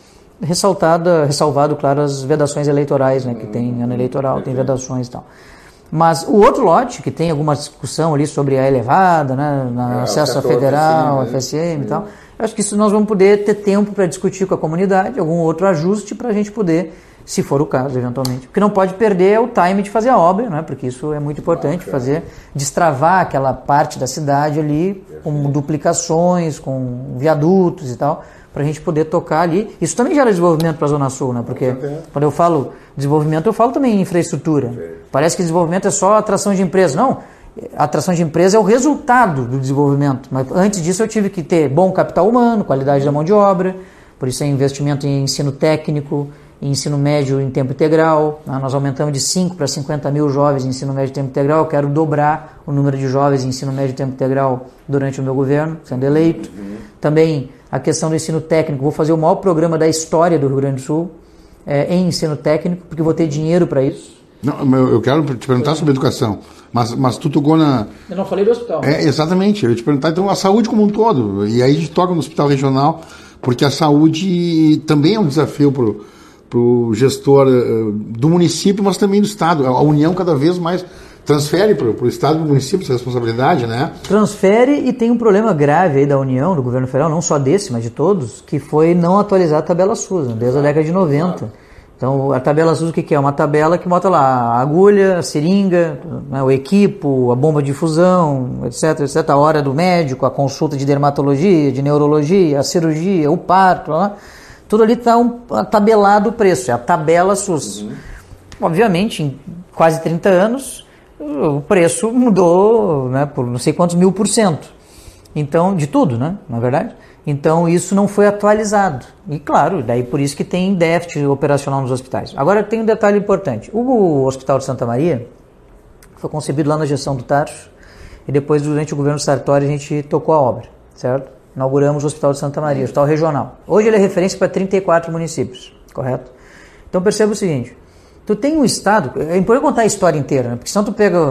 ressalvado, claro, as vedações eleitorais, né, que tem ano eleitoral, tem vedações e tal. Mas o outro lote, que tem alguma discussão ali sobre a elevada, né, acesso à federal, FSM e tal, eu acho que isso nós vamos poder ter tempo para discutir com a comunidade, algum outro ajuste para a gente poder, se for o caso, eventualmente. O que não pode perder é o time de fazer a obra, né, porque isso é muito importante, destravar aquela parte da cidade ali, com duplicações, com viadutos e tal, para a gente poder tocar ali. Isso também gera desenvolvimento para a Zona Sul, né? Porque quando eu falo desenvolvimento, eu falo também em infraestrutura. Parece que desenvolvimento é só atração de empresa. Não, a atração de empresa é o resultado do desenvolvimento. Mas antes disso eu tive que ter bom capital humano, qualidade da mão de obra, por isso é investimento em ensino técnico, em ensino médio em tempo integral. Nós aumentamos de 5 para 50 mil jovens em ensino médio em tempo integral. Eu quero dobrar o número de jovens em ensino médio em tempo integral durante o meu governo, sendo eleito. Também a questão do ensino técnico. Vou fazer o maior programa da história do Rio Grande do Sul em ensino técnico, porque vou ter dinheiro para isso. Não, eu quero te perguntar sobre educação, mas tu tocou na... Eu não falei do hospital. Exatamente, eu ia te perguntar, então, a saúde como um todo. E aí a gente toca no hospital regional, porque a saúde também é um desafio para o gestor do município, mas também do Estado. A União cada vez mais transfere para o Estado e para o município essa responsabilidade, né? Transfere, e tem um problema grave aí da União, do governo federal, não só desse, mas de todos, que foi não atualizar a tabela SUS, né, desde a década de 90. Então, a tabela SUS o que é? Uma tabela que bota lá a agulha, a seringa, né, o equipo, a bomba de infusão, etc, etc, a hora do médico, a consulta de dermatologia, de neurologia, a cirurgia, o parto, lá. Tudo ali está tabelado o preço, é a tabela SUS. Obviamente, em quase 30 anos, o preço mudou, né, por não sei quantos 1000%. Então, de tudo, né, na verdade. Então, isso não foi atualizado. E, claro, daí por isso que tem déficit operacional nos hospitais. Agora, tem um detalhe importante. O Hospital de Santa Maria foi concebido lá na gestão do Tarso, e depois, durante o governo Sartori, a gente tocou a obra, certo? Inauguramos o Hospital de Santa Maria, o Hospital Regional. Hoje ele é referência para 34 municípios, correto? Então, perceba o seguinte. Tu tem um estado, é importante contar a história inteira, né? Porque senão tu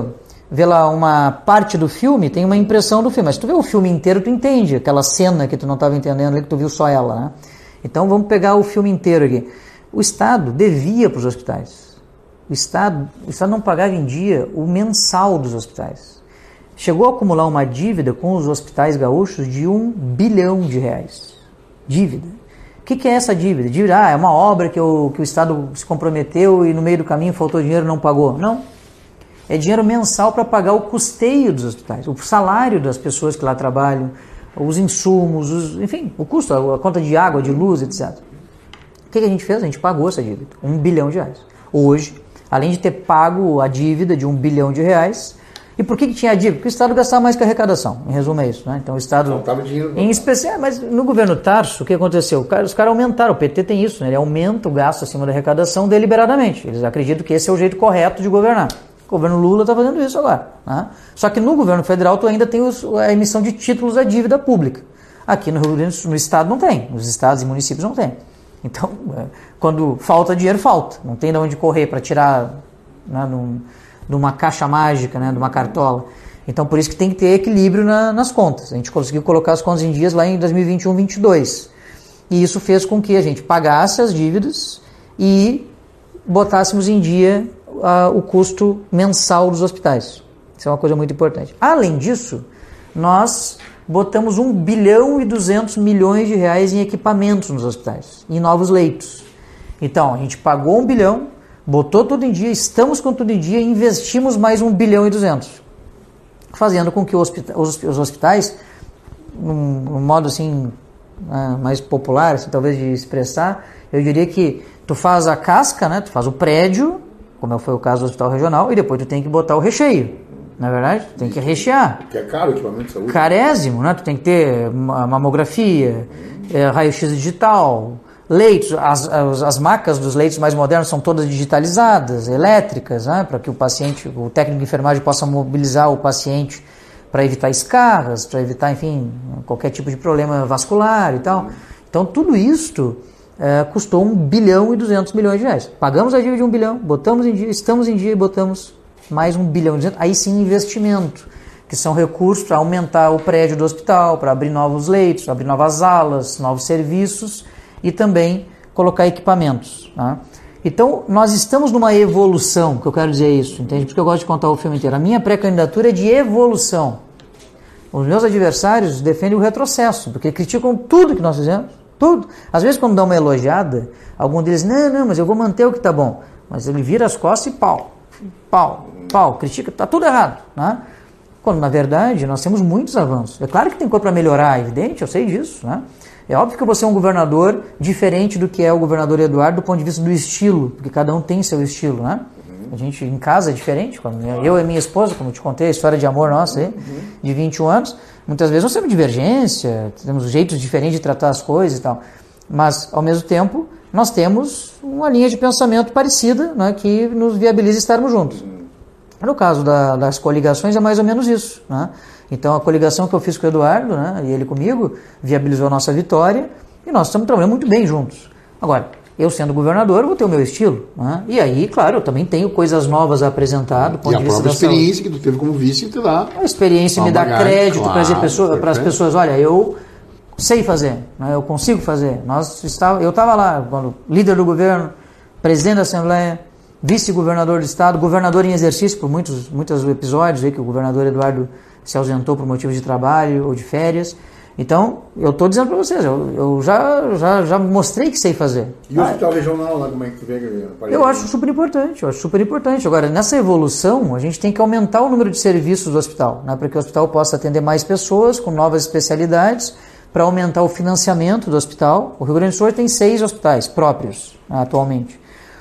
vê lá uma parte do filme, tem uma impressão do filme, mas se tu vê o filme inteiro, tu entende aquela cena que tu não estava entendendo, que tu viu só ela, né? Então vamos pegar o filme inteiro aqui. O Estado devia para os hospitais. O Estado não pagava em dia o mensal dos hospitais. Chegou a acumular uma dívida com os hospitais gaúchos de R$1 bilhão. Dívida. O que é essa dívida? Dívida, é uma obra que o Estado se comprometeu e no meio do caminho faltou dinheiro e não pagou. Não. É dinheiro mensal para pagar o custeio dos hospitais, o salário das pessoas que lá trabalham, os insumos, enfim, o custo, a conta de água, de luz, etc. O que a gente fez? A gente pagou essa dívida, R$1 bilhão. Hoje, além de ter pago a dívida de R$1 bilhão, e por que tinha a dívida? Porque o Estado gastava mais que a arrecadação, em resumo é isso, né? Então o Estado, faltava dinheiro, em especial, mas no governo Tarso, o que aconteceu? Os caras aumentaram, o PT tem isso, né? Ele aumenta o gasto acima da arrecadação deliberadamente, eles acreditam que esse é o jeito correto de governar. O governo Lula está fazendo isso agora, né? Só que no governo federal tu ainda tem a emissão de títulos da dívida pública. Aqui no Rio Grande do Sul, no Estado não tem, nos estados e municípios não tem. Então, quando falta dinheiro, falta. Não tem de onde correr para tirar, né, numa caixa mágica, né, de uma cartola. Então, por isso que tem que ter equilíbrio nas contas. A gente conseguiu colocar as contas em dias lá em 2021-22. E isso fez com que a gente pagasse as dívidas e botássemos em dia o custo mensal dos hospitais. Isso é uma coisa muito importante. Além disso, nós botamos R$1 bilhão e 200 milhões em equipamentos nos hospitais, em novos leitos. Então, a gente pagou R$1 bilhão, botou tudo em dia, estamos com tudo em dia e investimos mais R$1 bilhão e 200, fazendo com que os hospitais, num modo assim, mais popular, assim, talvez de expressar, eu diria que tu faz a casca, né, tu faz o prédio, como foi o caso do Hospital Regional, e depois tu tem que botar o recheio, não é verdade? Tu tem que rechear. Que é caro o equipamento de saúde. Carésimo, né? Tu tem que ter mamografia, raio-x digital, Leitos, as macas dos leitos mais modernos são todas digitalizadas, elétricas, né, para que o técnico de enfermagem possa mobilizar o paciente para evitar escarras, para evitar, enfim, qualquer tipo de problema vascular e tal. Então, tudo isto custou 1 bilhão e 200 milhões de reais. Pagamos a dívida de 1 bilhão, botamos em dia, estamos em dia e botamos mais 1 bilhão e 200. Aí sim, investimento, que são recursos para aumentar o prédio do hospital, para abrir novos leitos, abrir novas alas, novos serviços e também colocar equipamentos. Tá? Então, nós estamos numa evolução, que eu quero dizer isso, entende? Porque eu gosto de contar o filme inteiro. A minha pré-candidatura é de evolução. Os meus adversários defendem o retrocesso, porque criticam tudo que nós fizemos, tudo. Às vezes, quando dá uma elogiada, algum deles, não, mas eu vou manter o que está bom. Mas ele vira as costas e pau, critica, está tudo errado. Né? Quando, na verdade, nós temos muitos avanços. É claro que tem coisa para melhorar, é evidente, eu sei disso, né? É óbvio que eu vou ser um governador diferente do que é o governador Eduardo do ponto de vista do estilo, porque cada um tem seu estilo, né? A gente em casa é diferente, eu e minha esposa, como eu te contei, a história de amor nossa aí, de 21 anos, muitas vezes nós temos divergência, temos jeitos diferentes de tratar as coisas e tal, mas ao mesmo tempo nós temos uma linha de pensamento parecida, né, que nos viabiliza estarmos juntos. No caso das coligações é mais ou menos isso, né? Então a coligação que eu fiz com o Eduardo, né, e ele comigo, viabilizou a nossa vitória e nós estamos trabalhando muito bem juntos. Agora, eu sendo governador, vou ter o meu estilo, né? E aí, claro, eu também tenho coisas novas a apresentar do ponto de vista da saúde. E a própria experiência que tu teve como vice te dá. A experiência me dá crédito, claro, para as pessoas, olha, eu sei fazer, né? Eu consigo fazer. Eu estava lá, quando líder do governo, presidente da Assembleia, vice-governador do Estado, governador em exercício por muitos episódios aí que o governador Eduardo se ausentou por motivos de trabalho ou de férias. Então, eu estou dizendo para vocês, eu já mostrei que sei fazer. E o hospital regional lá, como é que tu vê? Eu acho super importante. Agora, nessa evolução, a gente tem que aumentar o número de serviços do hospital, né, para que o hospital possa atender mais pessoas com novas especialidades, para aumentar o financiamento do hospital. O Rio Grande do Sul tem 6 hospitais próprios, né, atualmente.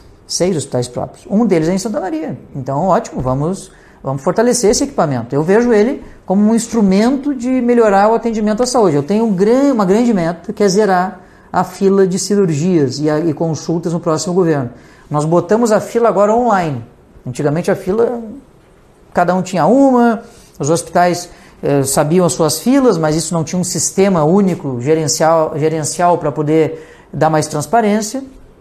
6 hospitais próprios. Um deles é em Santa Maria. Então, ótimo, vamos fortalecer esse equipamento. Eu vejo ele como um instrumento de melhorar o atendimento à saúde. Eu tenho uma grande meta, que é zerar a fila de cirurgias e consultas no próximo governo. Nós botamos a fila agora online. Antigamente a fila, cada um tinha uma, os hospitais sabiam as suas filas, mas isso não tinha um sistema único, gerencial para poder dar mais transparência.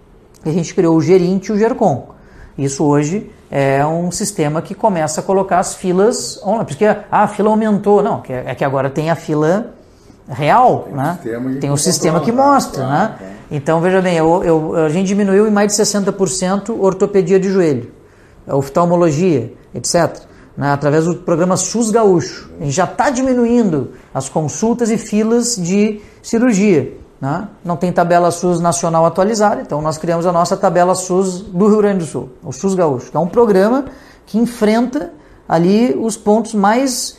E a gente criou o Gerint e o Gercom. Isso hoje é um sistema que começa a colocar as filas online, porque a fila aumentou. Não, é que agora tem a fila real, né? Tem um sistema que mostra, né? Então, veja bem, a gente diminuiu em mais de 60% ortopedia de joelho, oftalmologia, etc., né? Através do programa SUS Gaúcho. A gente já está diminuindo as consultas e filas de cirurgia. Né? Não tem tabela SUS nacional atualizada, então nós criamos a nossa tabela SUS do Rio Grande do Sul, o SUS Gaúcho, que é um programa que enfrenta ali os pontos mais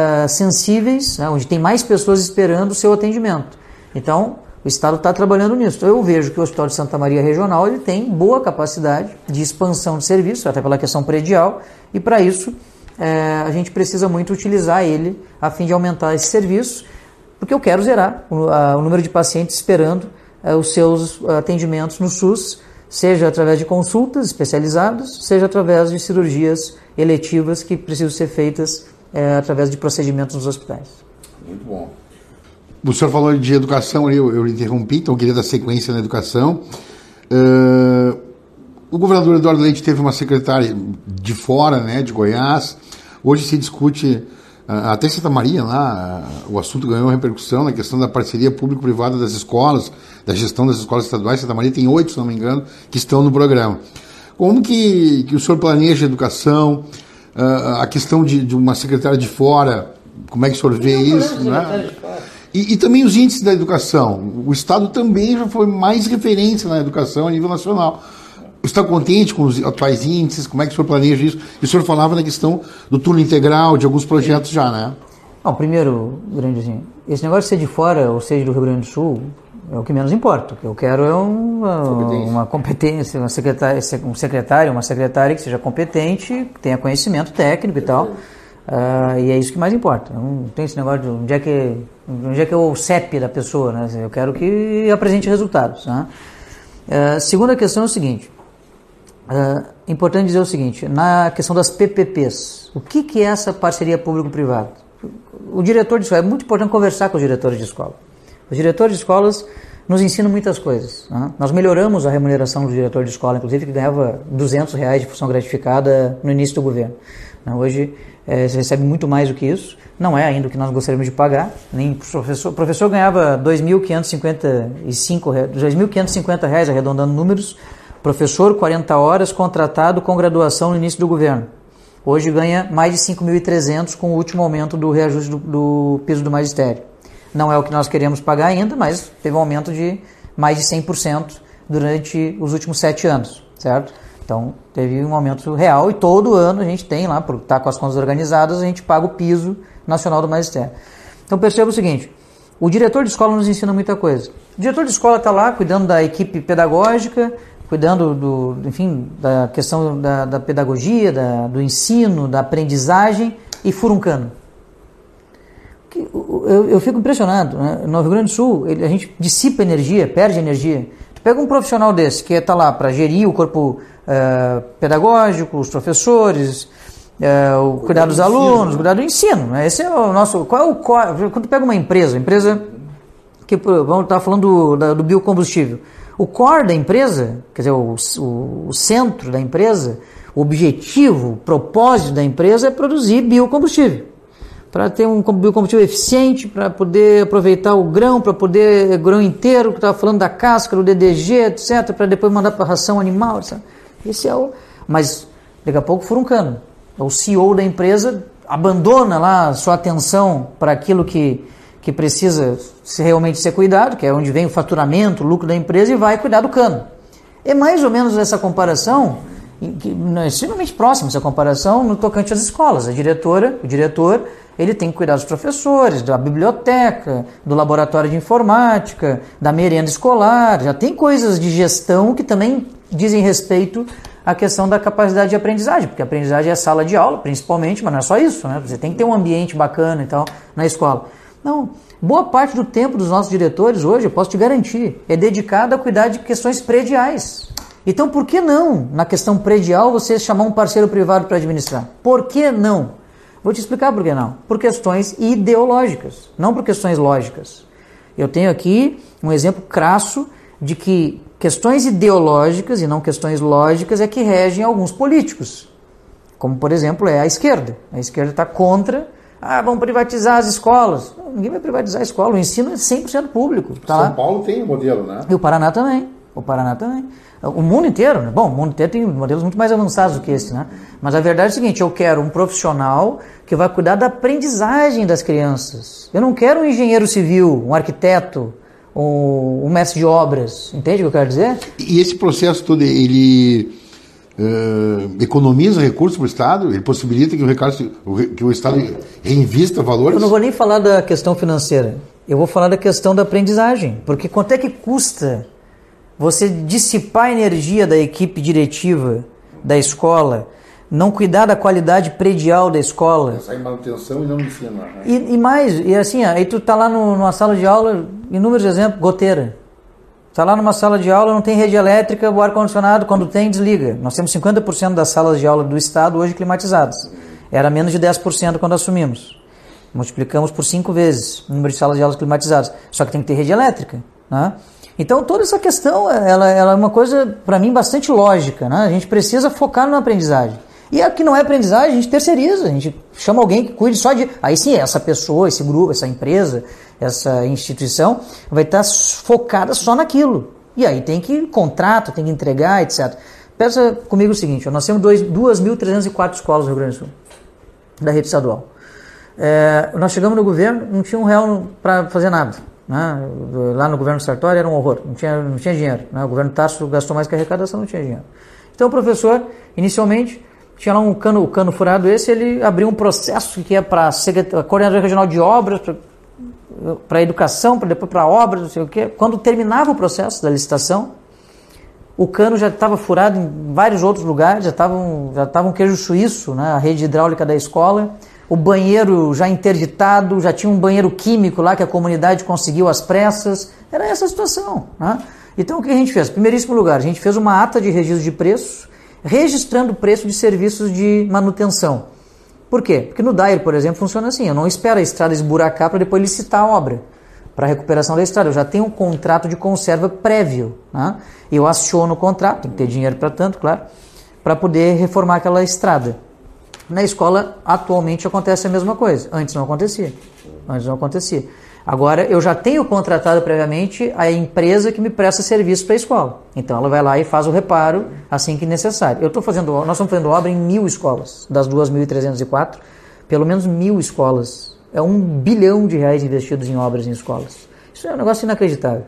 sensíveis, né? Onde tem mais pessoas esperando o seu atendimento. Então, o Estado está trabalhando nisso. Então, eu vejo que o Hospital de Santa Maria Regional ele tem boa capacidade de expansão de serviço, até pela questão predial, e para isso a gente precisa muito utilizar ele a fim de aumentar esse serviço, porque eu quero zerar o número de pacientes esperando os seus atendimentos no SUS, seja através de consultas especializadas, seja através de cirurgias eletivas que precisam ser feitas através de procedimentos nos hospitais. Muito bom. O senhor falou de educação, eu interrompi, então eu queria dar sequência na educação. O governador Eduardo Leite teve uma secretária de fora, né, de Goiás. Hoje se discute... Até em Santa Maria, lá, o assunto ganhou repercussão na questão da parceria público-privada das escolas, da gestão das escolas estaduais. Santa Maria tem 8, se não me engano, que estão no programa. Como que o senhor planeja a educação, a questão de uma secretária de fora, como é que o senhor vê isso? Né? E também os índices da educação. O Estado também já foi mais referência na educação a nível nacional. Está contente com os atuais índices? Como é que o senhor planeja isso? E o senhor falava na questão do turno integral, de alguns projetos já, né? Bom, primeiro, grande assim, esse negócio de ser de fora ou seja do Rio Grande do Sul é o que menos importa. O que eu quero é uma competência, um secretário, uma secretária que seja competente, que tenha conhecimento técnico e tal. E é isso que mais importa. Não tem esse negócio de onde é que é o CEP da pessoa, né? Eu quero que apresente resultados. Né? Segunda questão é o seguinte. Importante dizer o seguinte, na questão das PPPs, o que é essa parceria público-privada? O diretor de escola, é muito importante conversar com os diretores de escola. Os diretores de escolas nos ensinam muitas coisas. Né? Nós melhoramos a remuneração do diretor de escola, inclusive que ganhava R$200 de função gratificada no início do governo. Hoje você recebe muito mais do que isso, não é ainda o que nós gostaríamos de pagar, nem o professor ganhava R$2.550, arredondando números, professor 40 horas, contratado com graduação no início do governo. Hoje ganha mais de 5.300 com o último aumento do reajuste do piso do magistério. Não é o que nós queremos pagar ainda, mas teve um aumento de mais de 100% durante os últimos 7 anos, certo? Então, teve um aumento real e todo ano a gente tem lá, por estar com as contas organizadas, a gente paga o piso nacional do magistério. Então, perceba o seguinte, o diretor de escola nos ensina muita coisa. O diretor de escola está lá cuidando da equipe pedagógica, cuidando da questão da pedagogia, do ensino, da aprendizagem e fura um cano. Eu fico impressionado, né? No Rio Grande do Sul, a gente dissipa energia, perde energia. Tu pega um profissional desse que está lá para gerir o corpo pedagógico, os professores, o cuidar dos alunos, cuidar do ensino. Né? Esse é o nosso... Qual é o core? Quando tu pega uma empresa que vamos estar falando do biocombustível, o core da empresa, quer dizer, o centro da empresa, o objetivo, o propósito da empresa é produzir biocombustível. Para ter um biocombustível eficiente, para poder aproveitar o grão, para poder o grão inteiro, que estava falando da casca, do DDG, etc., para depois mandar para a ração animal, etc. Esse é o... Mas daqui a pouco fura um cano. O CEO da empresa abandona lá a sua atenção para aquilo que precisa realmente ser cuidado, que é onde vem o faturamento, o lucro da empresa, e vai cuidar do cano. É mais ou menos essa comparação, é extremamente próxima essa comparação no tocante às escolas. O diretor, ele tem que cuidar dos professores, da biblioteca, do laboratório de informática, da merenda escolar. Já tem coisas de gestão que também dizem respeito à questão da capacidade de aprendizagem, porque a aprendizagem é sala de aula, principalmente, mas não é só isso, né? Você tem que ter um ambiente bacana e tal na escola. Não, boa parte do tempo dos nossos diretores hoje, eu posso te garantir, é dedicado a cuidar de questões prediais. Então, por que não, na questão predial, você chamar um parceiro privado para administrar? Por que não? Vou te explicar por que não. Por questões ideológicas, não por questões lógicas. Eu tenho aqui um exemplo crasso de que questões ideológicas e não questões lógicas é que regem alguns políticos. Como, por exemplo, é a esquerda. A esquerda está contra, vamos privatizar as escolas. Ninguém vai privatizar a escola, o ensino é 100% público. Tá? São Paulo tem um modelo, né? E o Paraná também. O mundo inteiro, né? Bom, o mundo inteiro tem modelos muito mais avançados do que esse, né? Mas a verdade é o seguinte, eu quero um profissional que vai cuidar da aprendizagem das crianças. Eu não quero um engenheiro civil, um arquiteto, um mestre de obras. Entende o que eu quero dizer? E esse processo todo, ele economiza recursos para o Estado? Ele possibilita que o Estado reinvista valores? Eu não vou nem falar da questão financeira. Eu vou falar da questão da aprendizagem. Porque quanto é que custa você dissipar a energia da equipe diretiva da escola, não cuidar da qualidade predial da escola. Pensar em manutenção e não no ensino. Né? E mais, e assim, aí tu tá lá numa sala de aula, inúmeros exemplos, goteira. Tá lá numa sala de aula, não tem rede elétrica, o ar-condicionado, quando tem, desliga. Nós temos 50% das salas de aula do Estado hoje climatizadas. Era menos de 10% quando assumimos. Multiplicamos por 5 vezes o número de salas de aulas climatizadas. Só que tem que ter rede elétrica, né? Então, toda essa questão, ela é uma coisa, para mim, bastante lógica, né? A gente precisa focar na aprendizagem. E a que não é aprendizagem, a gente terceiriza, a gente chama alguém que cuide só de... Aí sim, essa pessoa, esse grupo, essa empresa, essa instituição, vai estar focada só naquilo. E aí tem que contrato, tem que entregar, etc. Pensa comigo o seguinte, nós temos 2.304 escolas no Rio Grande do Sul, da rede estadual. Nós chegamos no governo, não tinha R$1 para fazer nada. Né? Lá no governo Sartori era um horror, não tinha dinheiro, né? O governo Tasso gastou mais que a arrecadação, não tinha dinheiro. Então o professor, inicialmente, tinha lá o cano furado esse, ele abriu um processo que é para a Coordenadoria Regional de Obras, para educação, depois para obras, não sei o quê. Quando terminava o processo da licitação, o cano já estava furado em vários outros lugares, já estava um queijo suíço, né? A rede hidráulica da escola. o banheiro já interditado, já tinha um banheiro químico lá que a comunidade conseguiu às pressas. Era essa a situação, né? Então o que a gente fez? Primeiríssimo lugar, a gente fez uma ata de registro de preços, registrando o preço de serviços de manutenção. Por quê? Porque no DAIR, por exemplo, funciona assim, eu não espero a estrada esburacar para depois licitar a obra, para a recuperação da estrada. Eu já tenho um contrato de conserva prévio, né? Eu aciono o contrato, tem que ter dinheiro para tanto, claro, para poder reformar aquela estrada. Na escola, atualmente, acontece a mesma coisa. Antes não acontecia. Agora, eu já tenho contratado previamente a empresa que me presta serviço para a escola. Então, ela vai lá e faz o reparo assim que necessário. Nós estamos fazendo obra em 1.000 escolas, das 2.304, pelo menos 1.000 escolas. É R$1 bilhão investidos em obras em escolas. Isso é um negócio inacreditável.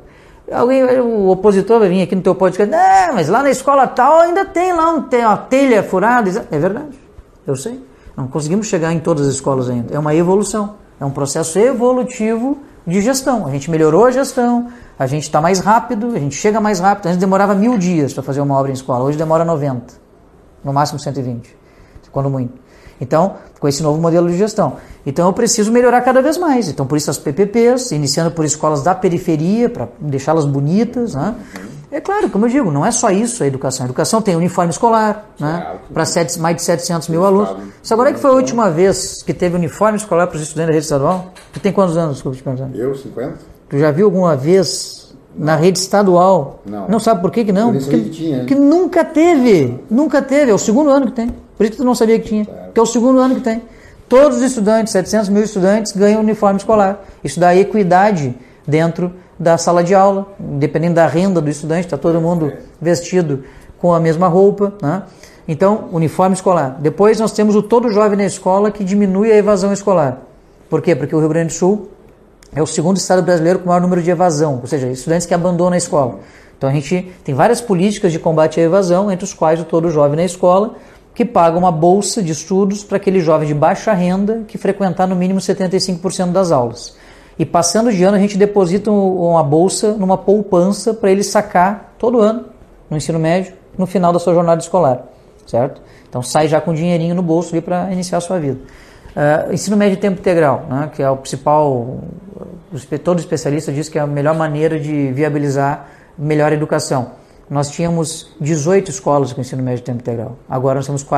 O opositor vai vir aqui no teu podcast, mas lá na escola tal ainda tem lá uma telha furada. É verdade, eu sei. Não conseguimos chegar em todas as escolas ainda. É uma evolução, é um processo evolutivo de gestão. A gente melhorou a gestão, a gente está mais rápido, a gente chega mais rápido. Antes demorava 1.000 dias para fazer uma obra em escola, hoje demora 90, no máximo 120, quando muito. Então, com esse novo modelo de gestão. Então, eu preciso melhorar cada vez mais. Então, por isso as PPPs, iniciando por escolas da periferia, para deixá-las bonitas, né? É claro, como eu digo, não é só isso a educação. A educação tem uniforme escolar, né? Para mais de 700 mil alunos. Isso agora é que foi a última vez que teve uniforme escolar para os estudantes da rede estadual? Tu tem quantos anos? Desculpa te perguntar. Eu, 50. Tu já viu alguma vez na rede estadual? Não sabe por que não? Porque nunca teve. Nunca teve. É o segundo ano que tem. Por isso que tu não sabia que tinha. Porque é o segundo ano que tem. Todos os estudantes, 700 mil estudantes, ganham uniforme escolar. Isso dá equidade dentro da sala de aula, dependendo da renda do estudante, está todo mundo vestido com a mesma roupa, né? Então, uniforme escolar. Depois nós temos o Todo Jovem na Escola, que diminui a evasão escolar. Por quê? Porque o Rio Grande do Sul é o segundo estado brasileiro com o maior número de evasão, ou seja, estudantes que abandonam a escola. Então a gente tem várias políticas de combate à evasão, entre os quais o Todo Jovem na Escola, que paga uma bolsa de estudos para aquele jovem de baixa renda que frequentar no mínimo 75% das aulas. E passando de ano a gente deposita uma bolsa numa poupança para ele sacar todo ano no ensino médio, no final da sua jornada escolar, certo? Então sai já com dinheirinho no bolso ali para iniciar a sua vida. Ensino médio de tempo integral, né, que é o principal, todo especialista diz que é a melhor maneira de viabilizar melhor educação. Nós tínhamos 18 escolas com ensino médio de tempo integral, agora nós temos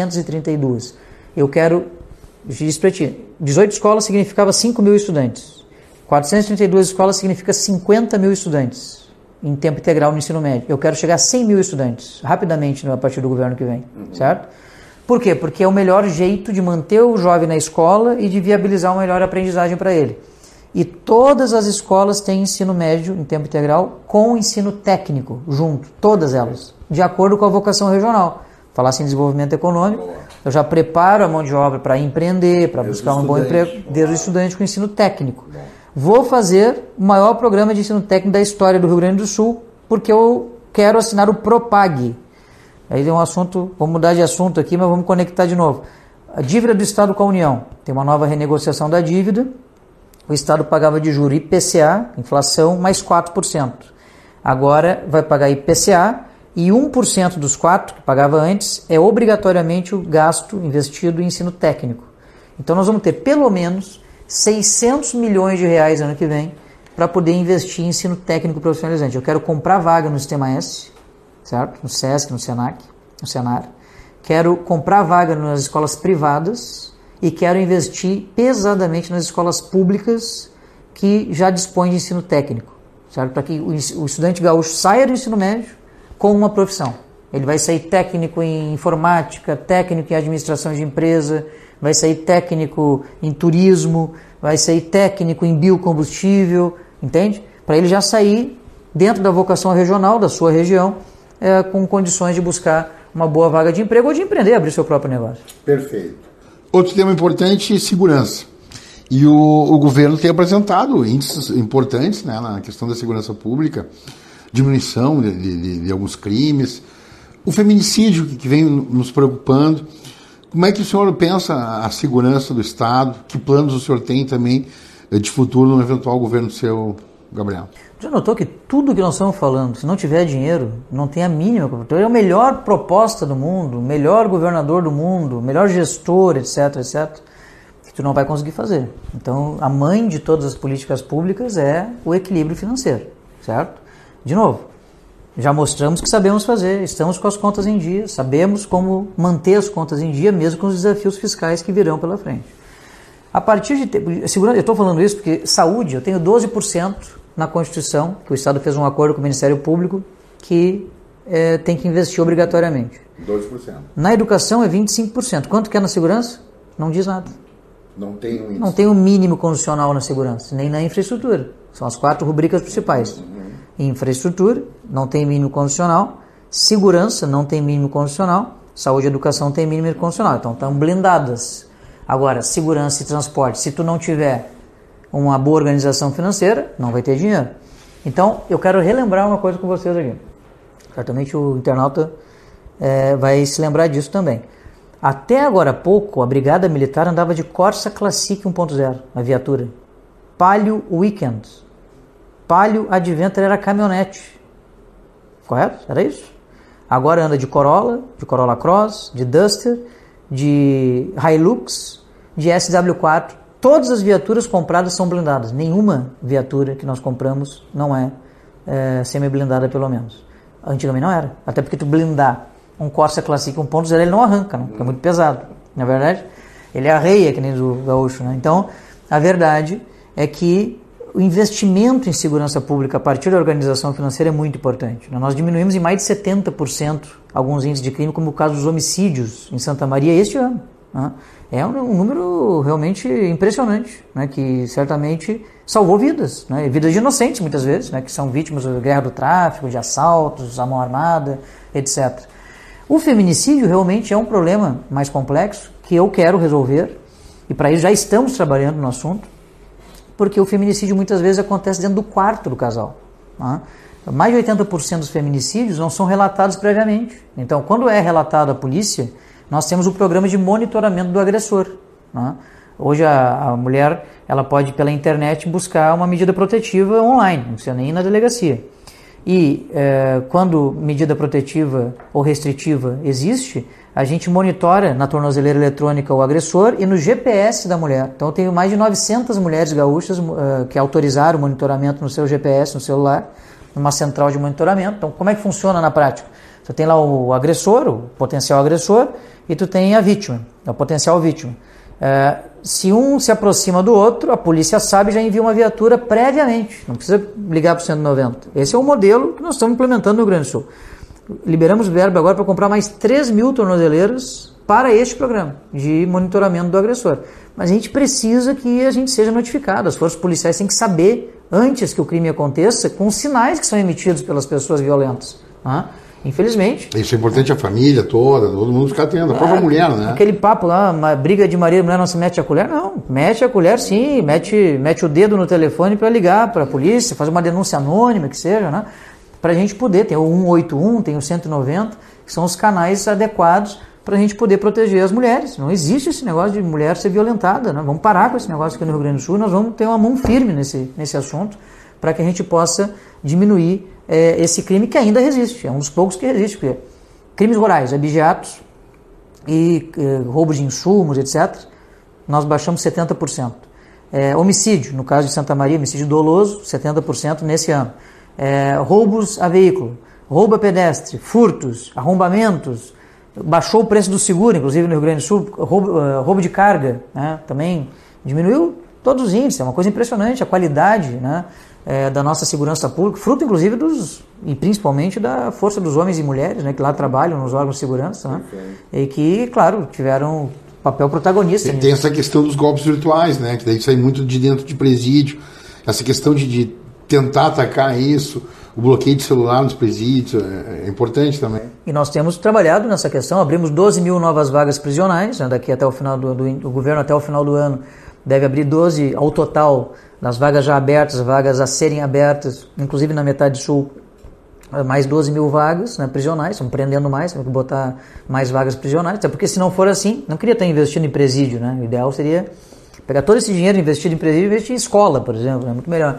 432. Eu quero, diz para ti, 18 escolas significava 5 mil estudantes. 432 escolas significa 50 mil estudantes em tempo integral no ensino médio. Eu quero chegar a 100 mil estudantes, rapidamente, a partir do governo que vem, certo? Por quê? Porque é o melhor jeito de manter o jovem na escola e de viabilizar uma melhor aprendizagem para ele. E todas as escolas têm ensino médio em tempo integral com ensino técnico junto, todas elas, de acordo com a vocação regional. Falasse em desenvolvimento econômico, eu já preparo a mão de obra para empreender, para buscar um bom emprego, desde o estudante com ensino técnico. Vou fazer o maior programa de ensino técnico da história do Rio Grande do Sul, porque eu quero assinar o Propag. Aí tem um assunto, vamos mudar de assunto aqui, mas vamos conectar de novo. A dívida do Estado com a União. Tem uma nova renegociação da dívida. O Estado pagava de juro IPCA, inflação, mais 4%. Agora vai pagar IPCA e 1% dos 4% que pagava antes é obrigatoriamente o gasto investido em ensino técnico. Então nós vamos ter pelo menos 600 milhões de reais ano que vem para poder investir em ensino técnico profissionalizante. Eu quero comprar vaga no Sistema S, certo? No SESC, no SENAC, no Senar. Quero comprar vaga nas escolas privadas e quero investir pesadamente nas escolas públicas que já dispõem de ensino técnico, certo? Para que o estudante gaúcho saia do ensino médio com uma profissão. Ele vai sair técnico em informática, técnico em administração de empresa, vai sair técnico em turismo, vai sair técnico em biocombustível, entende? Para ele já sair dentro da vocação regional, da sua região, com condições de buscar uma boa vaga de emprego ou de empreender, abrir seu próprio negócio. Perfeito. Outro tema importante, segurança. E o governo tem apresentado índices importantes, né, na questão da segurança pública, diminuição de alguns crimes, o feminicídio que vem nos preocupando. Como é que o senhor pensa a segurança do Estado? Que planos o senhor tem também de futuro no eventual governo seu, Gabriel? Já notou que tudo que nós estamos falando, se não tiver dinheiro, não tem a mínima. É a melhor proposta do mundo, o melhor governador do mundo, o melhor gestor, etc, etc. tu não vai conseguir fazer. Então, a mãe de todas as políticas públicas é o equilíbrio financeiro, certo? De novo, já mostramos que sabemos fazer, estamos com as contas em dia, sabemos como manter as contas em dia, mesmo com os desafios fiscais que virão pela frente. A partir de segurança, eu estou falando isso porque saúde, eu tenho 12% na Constituição, que o Estado fez um acordo com o Ministério Público, que tem que investir obrigatoriamente. 12%. Na educação é 25%. Quanto que é na segurança? Não diz nada. Não tem um índice. Não tem um mínimo condicional na segurança, nem na infraestrutura. São as 4 rubricas principais. Infraestrutura, não tem mínimo condicional. Segurança, não tem mínimo condicional. Saúde e educação tem mínimo condicional. Então, estão blindadas. Agora, segurança e transporte, se tu não tiver uma boa organização financeira, não vai ter dinheiro. Então, eu quero relembrar uma coisa com vocês aqui. Certamente o internauta vai se lembrar disso também. Até agora há pouco, a Brigada Militar andava de Corsa Classic 1.0, a viatura. Palio Weekend. Palio Adventure era caminhonete. Correto? Era isso? Agora anda de Corolla Cross, de Duster, de Hilux, de SW4. Todas as viaturas compradas são blindadas. Nenhuma viatura que nós compramos não é semi-blindada, pelo menos. Antigamente não era. Até porque tu blindar um Corsa Classic 1.0, ele não arranca, né? Porque é muito pesado. Na verdade, ele arreia, que nem o gaúcho, né? Então, a verdade é que o investimento em segurança pública a partir da organização financeira é muito importante. Nós diminuímos em mais de 70% alguns índices de crime, como o caso dos homicídios em Santa Maria este ano, né? É um número realmente impressionante, né? Que certamente salvou vidas, né? Vidas de inocentes muitas vezes, né? Que são vítimas da guerra do tráfico, de assaltos, à mão armada, etc. O feminicídio realmente é um problema mais complexo que eu quero resolver, e para isso já estamos trabalhando no assunto, porque o feminicídio muitas vezes acontece dentro do quarto do casal, né? Mais de 80% dos feminicídios não são relatados previamente. Então, quando é relatado à polícia, nós temos o programa de monitoramento do agressor, né? Hoje a mulher ela pode pela internet buscar uma medida protetiva online, não precisa nem ir na delegacia. E quando medida protetiva ou restritiva existe, a gente monitora na tornozeleira eletrônica o agressor e no GPS da mulher. Então eu tenho mais de 900 mulheres gaúchas que autorizaram o monitoramento no seu GPS, no celular, numa central de monitoramento. Então como é que funciona na prática? Você tem lá o agressor, o potencial agressor, e tu tem a vítima, a potencial vítima. Se um se aproxima do outro, a polícia sabe e já envia uma viatura previamente, não precisa ligar para o 190. Esse é o modelo que nós estamos implementando no Rio Grande do Sul. Liberamos verba agora para comprar mais 3.000 tornozeleiras para este programa de monitoramento do agressor. Mas a gente precisa que a gente seja notificado, as forças policiais têm que saber, antes que o crime aconteça, com os sinais que são emitidos pelas pessoas violentas, né? Infelizmente. Isso é importante, a família toda, todo mundo ficar atento, a própria mulher, né? Aquele papo lá, uma briga de marido e mulher não se mete a colher? Não, mete a colher sim, mete o dedo no telefone para ligar para a polícia, fazer uma denúncia anônima, que seja, né? Para a gente poder, tem o 181, tem o 190, que são os canais adequados para a gente poder proteger as mulheres. Não existe esse negócio de mulher ser violentada, né? Vamos parar com esse negócio aqui no Rio Grande do Sul, nós vamos ter uma mão firme nesse assunto, para que a gente possa diminuir esse crime que ainda resiste, é um dos poucos que resiste, porque crimes rurais, abigeatos e roubo de insumos, etc., nós baixamos 70%. Homicídio, no caso de Santa Maria, homicídio doloso, 70% nesse ano. Roubos a veículo, roubo a pedestre, furtos, arrombamentos, baixou o preço do seguro, inclusive no Rio Grande do Sul, roubo de carga, né? Também diminuiu todos os índices, é uma coisa impressionante, a qualidade, né, da nossa segurança pública, fruto inclusive e principalmente da força dos homens e mulheres, né, que lá trabalham nos órgãos de segurança, né, e que, claro, tiveram papel protagonista. Tem essa questão dos golpes virtuais, né, que daí sai muito de dentro de presídio, essa questão de tentar atacar isso, o bloqueio de celular nos presídios é importante também. E nós temos trabalhado nessa questão, abrimos 12.000 novas vagas prisionais, né, daqui até o final do governo, até o final do ano, deve abrir 12 ao total das vagas já abertas, vagas a serem abertas, inclusive na metade sul, mais 12.000 vagas, né, prisionais, estamos prendendo mais, temos que botar mais vagas prisionais, até porque se não for assim, não queria estar investindo em presídio, né? O ideal seria pegar todo esse dinheiro investido em presídio e investir em escola, por exemplo, é muito melhor.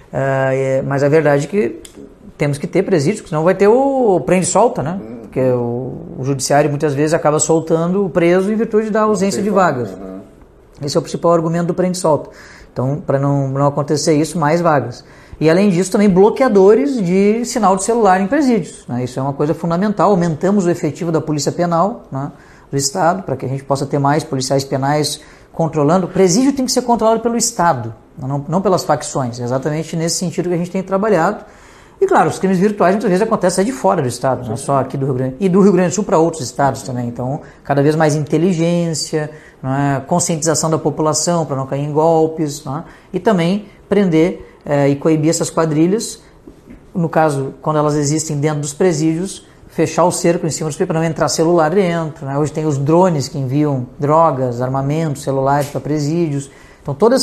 Mas a verdade é que temos que ter presídio, porque senão vai ter o prende e solta, né? Porque o judiciário muitas vezes acaba soltando o preso em virtude da ausência de vagas. Esse é o principal argumento do prende e solta. Então, para não acontecer isso, mais vagas. E além disso, também bloqueadores de sinal de celular em presídios, né? Isso é uma coisa fundamental. Aumentamos o efetivo da Polícia Penal, né, do Estado, para que a gente possa ter mais policiais penais controlando. O presídio tem que ser controlado pelo Estado, não pelas facções. É exatamente nesse sentido que a gente tem trabalhado. E claro, os crimes virtuais muitas vezes acontecem de fora do Estado, não é só aqui do Rio Grande. E do Rio Grande do Sul para outros estados também. Então, cada vez mais inteligência, né, conscientização da população para não cair em golpes, né, e também prender e coibir essas quadrilhas. No caso, quando elas existem dentro dos presídios, fechar o cerco em cima dos presídios para não entrar celular dentro. Né? Hoje tem os drones que enviam drogas, armamentos, celulares para presídios. Então, todo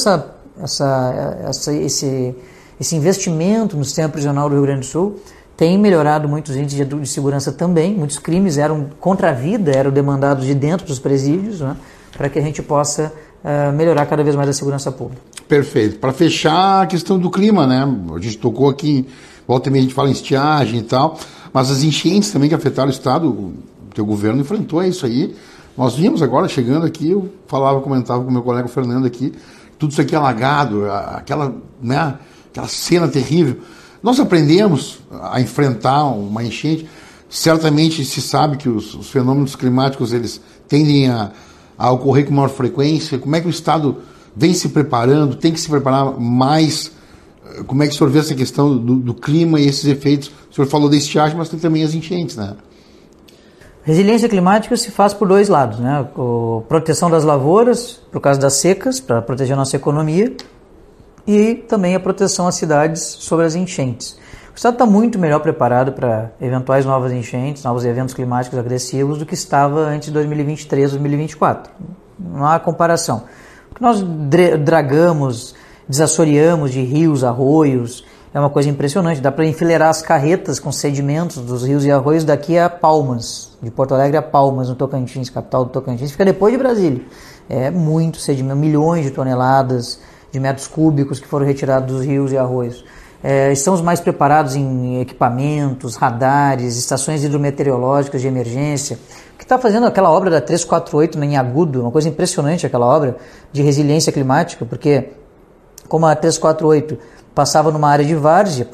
esse investimento no sistema prisional do Rio Grande do Sul tem melhorado muitos índices de segurança também. Muitos crimes eram contra a vida, eram demandados de dentro dos presídios, né, para que a gente possa melhorar cada vez mais a segurança pública. Perfeito. Para fechar a questão do clima, né? A gente tocou aqui, volta e meia a gente fala em estiagem e tal, mas as enchentes também que afetaram o Estado, o teu governo enfrentou isso aí. Nós vimos agora, chegando aqui, eu comentava com o meu colega Fernando aqui, tudo isso aqui alagado, aquela cena terrível. Nós aprendemos a enfrentar uma enchente. Certamente se sabe que os fenômenos climáticos eles tendem a ocorrer com maior frequência. Como é que o Estado vem se preparando? Tem que se preparar mais? Como é que o senhor vê essa questão do clima e esses efeitos? O senhor falou da estiagem, mas tem também as enchentes, né? Resiliência climática se faz por dois lados, né? Proteção das lavouras, por causa das secas, para proteger a nossa economia, e também a proteção às cidades sobre as enchentes. O Estado está muito melhor preparado para eventuais novas enchentes, novos eventos climáticos agressivos do que estava antes de 2023, 2024. Não há comparação. O que nós dragamos, desassoreamos de rios, arroios, é uma coisa impressionante. Dá para enfileirar as carretas com sedimentos dos rios e arroios daqui a Palmas, de Porto Alegre a Palmas, no Tocantins, capital do Tocantins. Fica depois de Brasília. É muito sedimento, milhões de toneladas de metros cúbicos que foram retirados dos rios e arroios. Estamos mais preparados em equipamentos, radares, estações hidrometeorológicas de emergência. O que está fazendo aquela obra da 348 em Agudo, uma coisa impressionante aquela obra de resiliência climática, porque como a 348 passava numa área de várzea,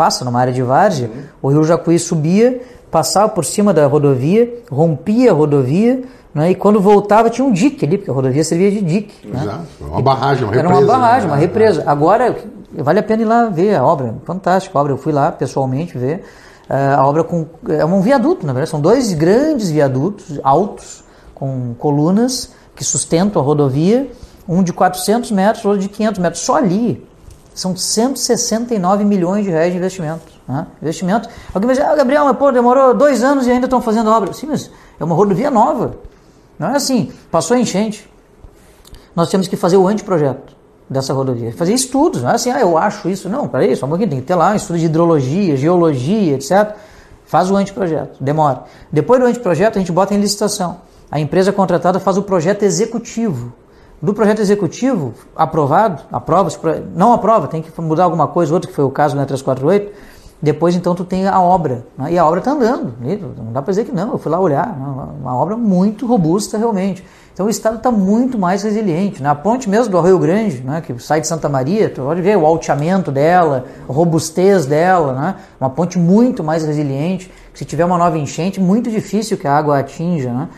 o rio Jacuí subia, passava por cima da rodovia, rompia a rodovia, né, e quando voltava tinha um dique ali, porque a rodovia servia de dique. Exato, né? Uma barragem, uma represa. Era uma barragem, uma represa. Agora, vale a pena ir lá ver a obra, fantástica a obra, eu fui lá pessoalmente ver a obra é um viaduto, na verdade, são dois grandes viadutos altos, com colunas que sustentam a rodovia, um de 400 metros, outro de 500 metros, só ali. São 169 milhões de reais de investimento. Né? Investimento. Alguém vai dizer, Gabriel, mas demorou 2 anos e ainda estão fazendo obra. Sim, mas é uma rodovia nova. Não é assim, passou a enchente. Nós temos que fazer o anteprojeto dessa rodovia. Fazer estudos, não é assim, eu acho isso. Não, peraí, só um pouquinho, tem que ter lá um estudo de hidrologia, geologia, etc. Faz o anteprojeto, demora. Depois do anteprojeto, a gente bota em licitação. A empresa contratada faz o projeto executivo. Do projeto executivo, aprovado, não aprova, tem que mudar alguma coisa, outro que foi o caso na 348, depois então tu tem a obra, né? E a obra está andando, não dá para dizer que não, eu fui lá olhar, uma obra muito robusta realmente. Então o Estado está muito mais resiliente, né? A ponte mesmo do Rio Grande, né, que sai de Santa Maria, tu pode ver o alteamento dela, a robustez dela, né? Uma ponte muito mais resiliente, que se tiver uma nova enchente, muito difícil que a água atinja, né?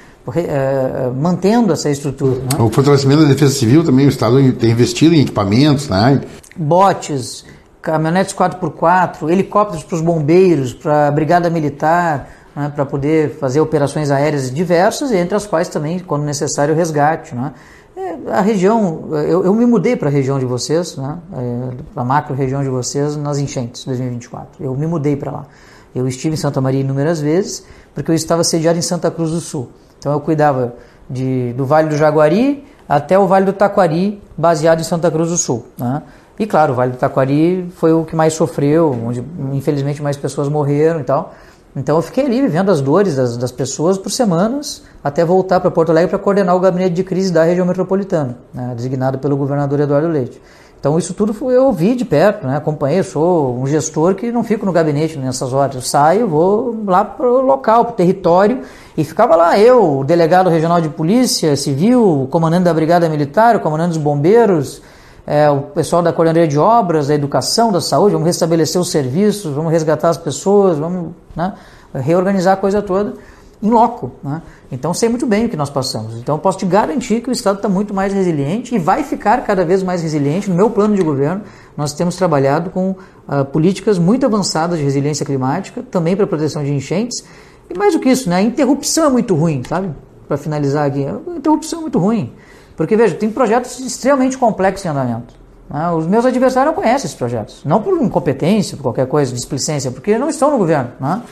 Mantendo essa estrutura. Né? O fortalecimento da Defesa Civil também, o Estado tem investido em equipamentos, né? Botes, caminhonetes 4x4, helicópteros para os bombeiros, para a brigada militar, né, para poder fazer operações aéreas diversas, entre as quais também, quando necessário, o resgate. Né? A região, eu me mudei para a região de vocês, né, a macro região de vocês, nas enchentes de 2024. Eu me mudei para lá. Eu estive em Santa Maria inúmeras vezes, porque eu estava sediado em Santa Cruz do Sul. Então eu cuidava do Vale do Jaguari até o Vale do Taquari, baseado em Santa Cruz do Sul. Né? E claro, o Vale do Taquari foi o que mais sofreu, onde infelizmente mais pessoas morreram e tal. Então eu fiquei ali vivendo as dores das pessoas por semanas, até voltar para Porto Alegre para coordenar o gabinete de crise da região metropolitana, né? Designado pelo governador Eduardo Leite. Então isso tudo eu vi de perto, né? Acompanhei, sou um gestor que não fico no gabinete nessas horas, eu saio, vou lá para o local, para o território, e ficava lá eu, o delegado regional de polícia civil, o comandante da brigada militar, o comandante dos bombeiros, o pessoal da coordenadoria de obras, da educação, da saúde, vamos restabelecer os serviços, vamos resgatar as pessoas, vamos, né, reorganizar a coisa toda em loco, né? Então sei muito bem o que nós passamos. Então posso te garantir que o Estado está muito mais resiliente e vai ficar cada vez mais resiliente. No meu plano de governo, nós temos trabalhado com políticas muito avançadas de resiliência climática, também para proteção de enchentes. E mais do que isso, né? A interrupção é muito ruim, sabe? Para finalizar aqui, a interrupção é muito ruim. Porque, veja, tem projetos extremamente complexos em andamento. Né? Os meus adversários não conhecem esses projetos. Não por incompetência, por qualquer coisa, displicência, porque não estão no governo, né?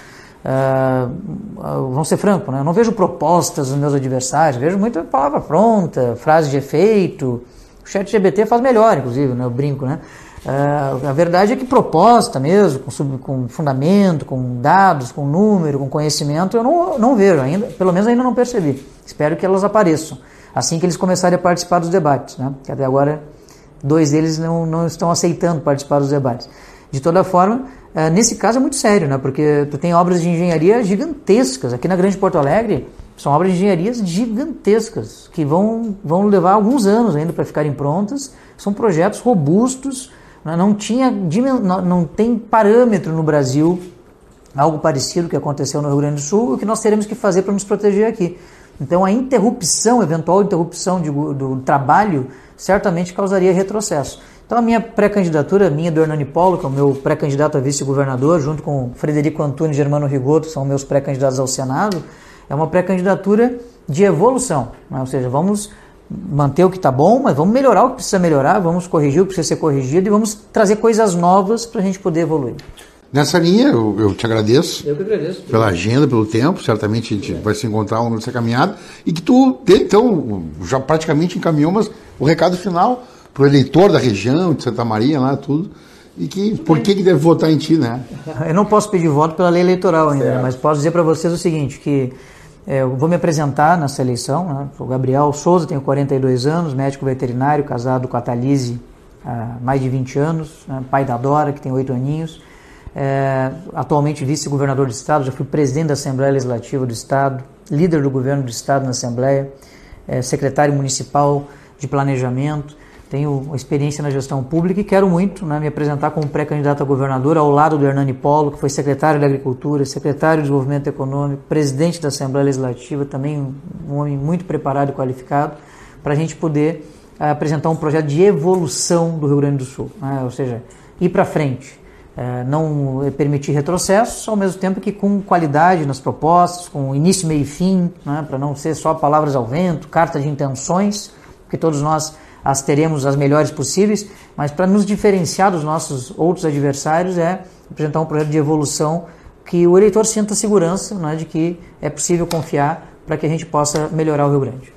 Vamos ser francos, né? Eu não vejo propostas dos meus adversários, vejo muita palavra pronta, frase de efeito. O ChatGPT faz melhor, inclusive, né? Eu brinco, né? A verdade é que proposta mesmo, com fundamento, com dados, com número, com conhecimento, eu não vejo ainda, pelo menos ainda não percebi. Espero que elas apareçam, assim que eles começarem a participar dos debates, né? Que até agora 2 deles não estão aceitando participar dos debates. De toda forma, nesse caso é muito sério, né? Porque tu tem obras de engenharia gigantescas. Aqui na Grande Porto Alegre, são obras de engenharias gigantescas, que vão levar alguns anos ainda para ficarem prontas. São projetos robustos, né? Não tem parâmetro no Brasil, algo parecido que aconteceu no Rio Grande do Sul, o que nós teremos que fazer para nos proteger aqui. Então a eventual interrupção do trabalho, certamente causaria retrocesso. Então a minha pré-candidatura, do Hernani Polo, que é o meu pré-candidato a vice-governador, junto com Frederico Antunes e Germano Rigoto, que são meus pré-candidatos ao Senado, é uma pré-candidatura de evolução, né? Ou seja, vamos manter o que está bom, mas vamos melhorar o que precisa melhorar, vamos corrigir o que precisa ser corrigido e vamos trazer coisas novas para a gente poder evoluir. Nessa linha, eu te agradeço. Eu que agradeço. Pela agenda, pelo tempo, certamente a gente vai se encontrar ao longo dessa caminhada, e que tu, então, já praticamente encaminhou, mas o recado final para o eleitor da região, de Santa Maria, lá, tudo, e que por que deve votar em ti, né? Eu não posso pedir voto pela lei eleitoral ainda, né? Mas posso dizer para vocês o seguinte, que eu vou me apresentar nessa eleição, né? Sou Gabriel Souza, tenho 42 anos, médico veterinário, casado com a Thalise há mais de 20 anos, né? Pai da Dora, que tem 8 aninhos, atualmente vice-governador do Estado, já fui presidente da Assembleia Legislativa do Estado, líder do governo do Estado na Assembleia, secretário municipal de planejamento, tenho experiência na gestão pública e quero muito, né, me apresentar como pré-candidato a governador ao lado do Hernani Polo, que foi secretário da Agricultura, secretário de Desenvolvimento Econômico, presidente da Assembleia Legislativa, também um homem muito preparado e qualificado, para a gente poder apresentar um projeto de evolução do Rio Grande do Sul, né, ou seja, ir para frente, não permitir retrocessos, ao mesmo tempo que com qualidade nas propostas, com início, meio e fim, né, para não ser só palavras ao vento, carta de intenções, porque todos nós as teremos as melhores possíveis, mas para nos diferenciar dos nossos outros adversários é apresentar um projeto de evolução que o eleitor sinta segurança, né, de que é possível confiar para que a gente possa melhorar o Rio Grande.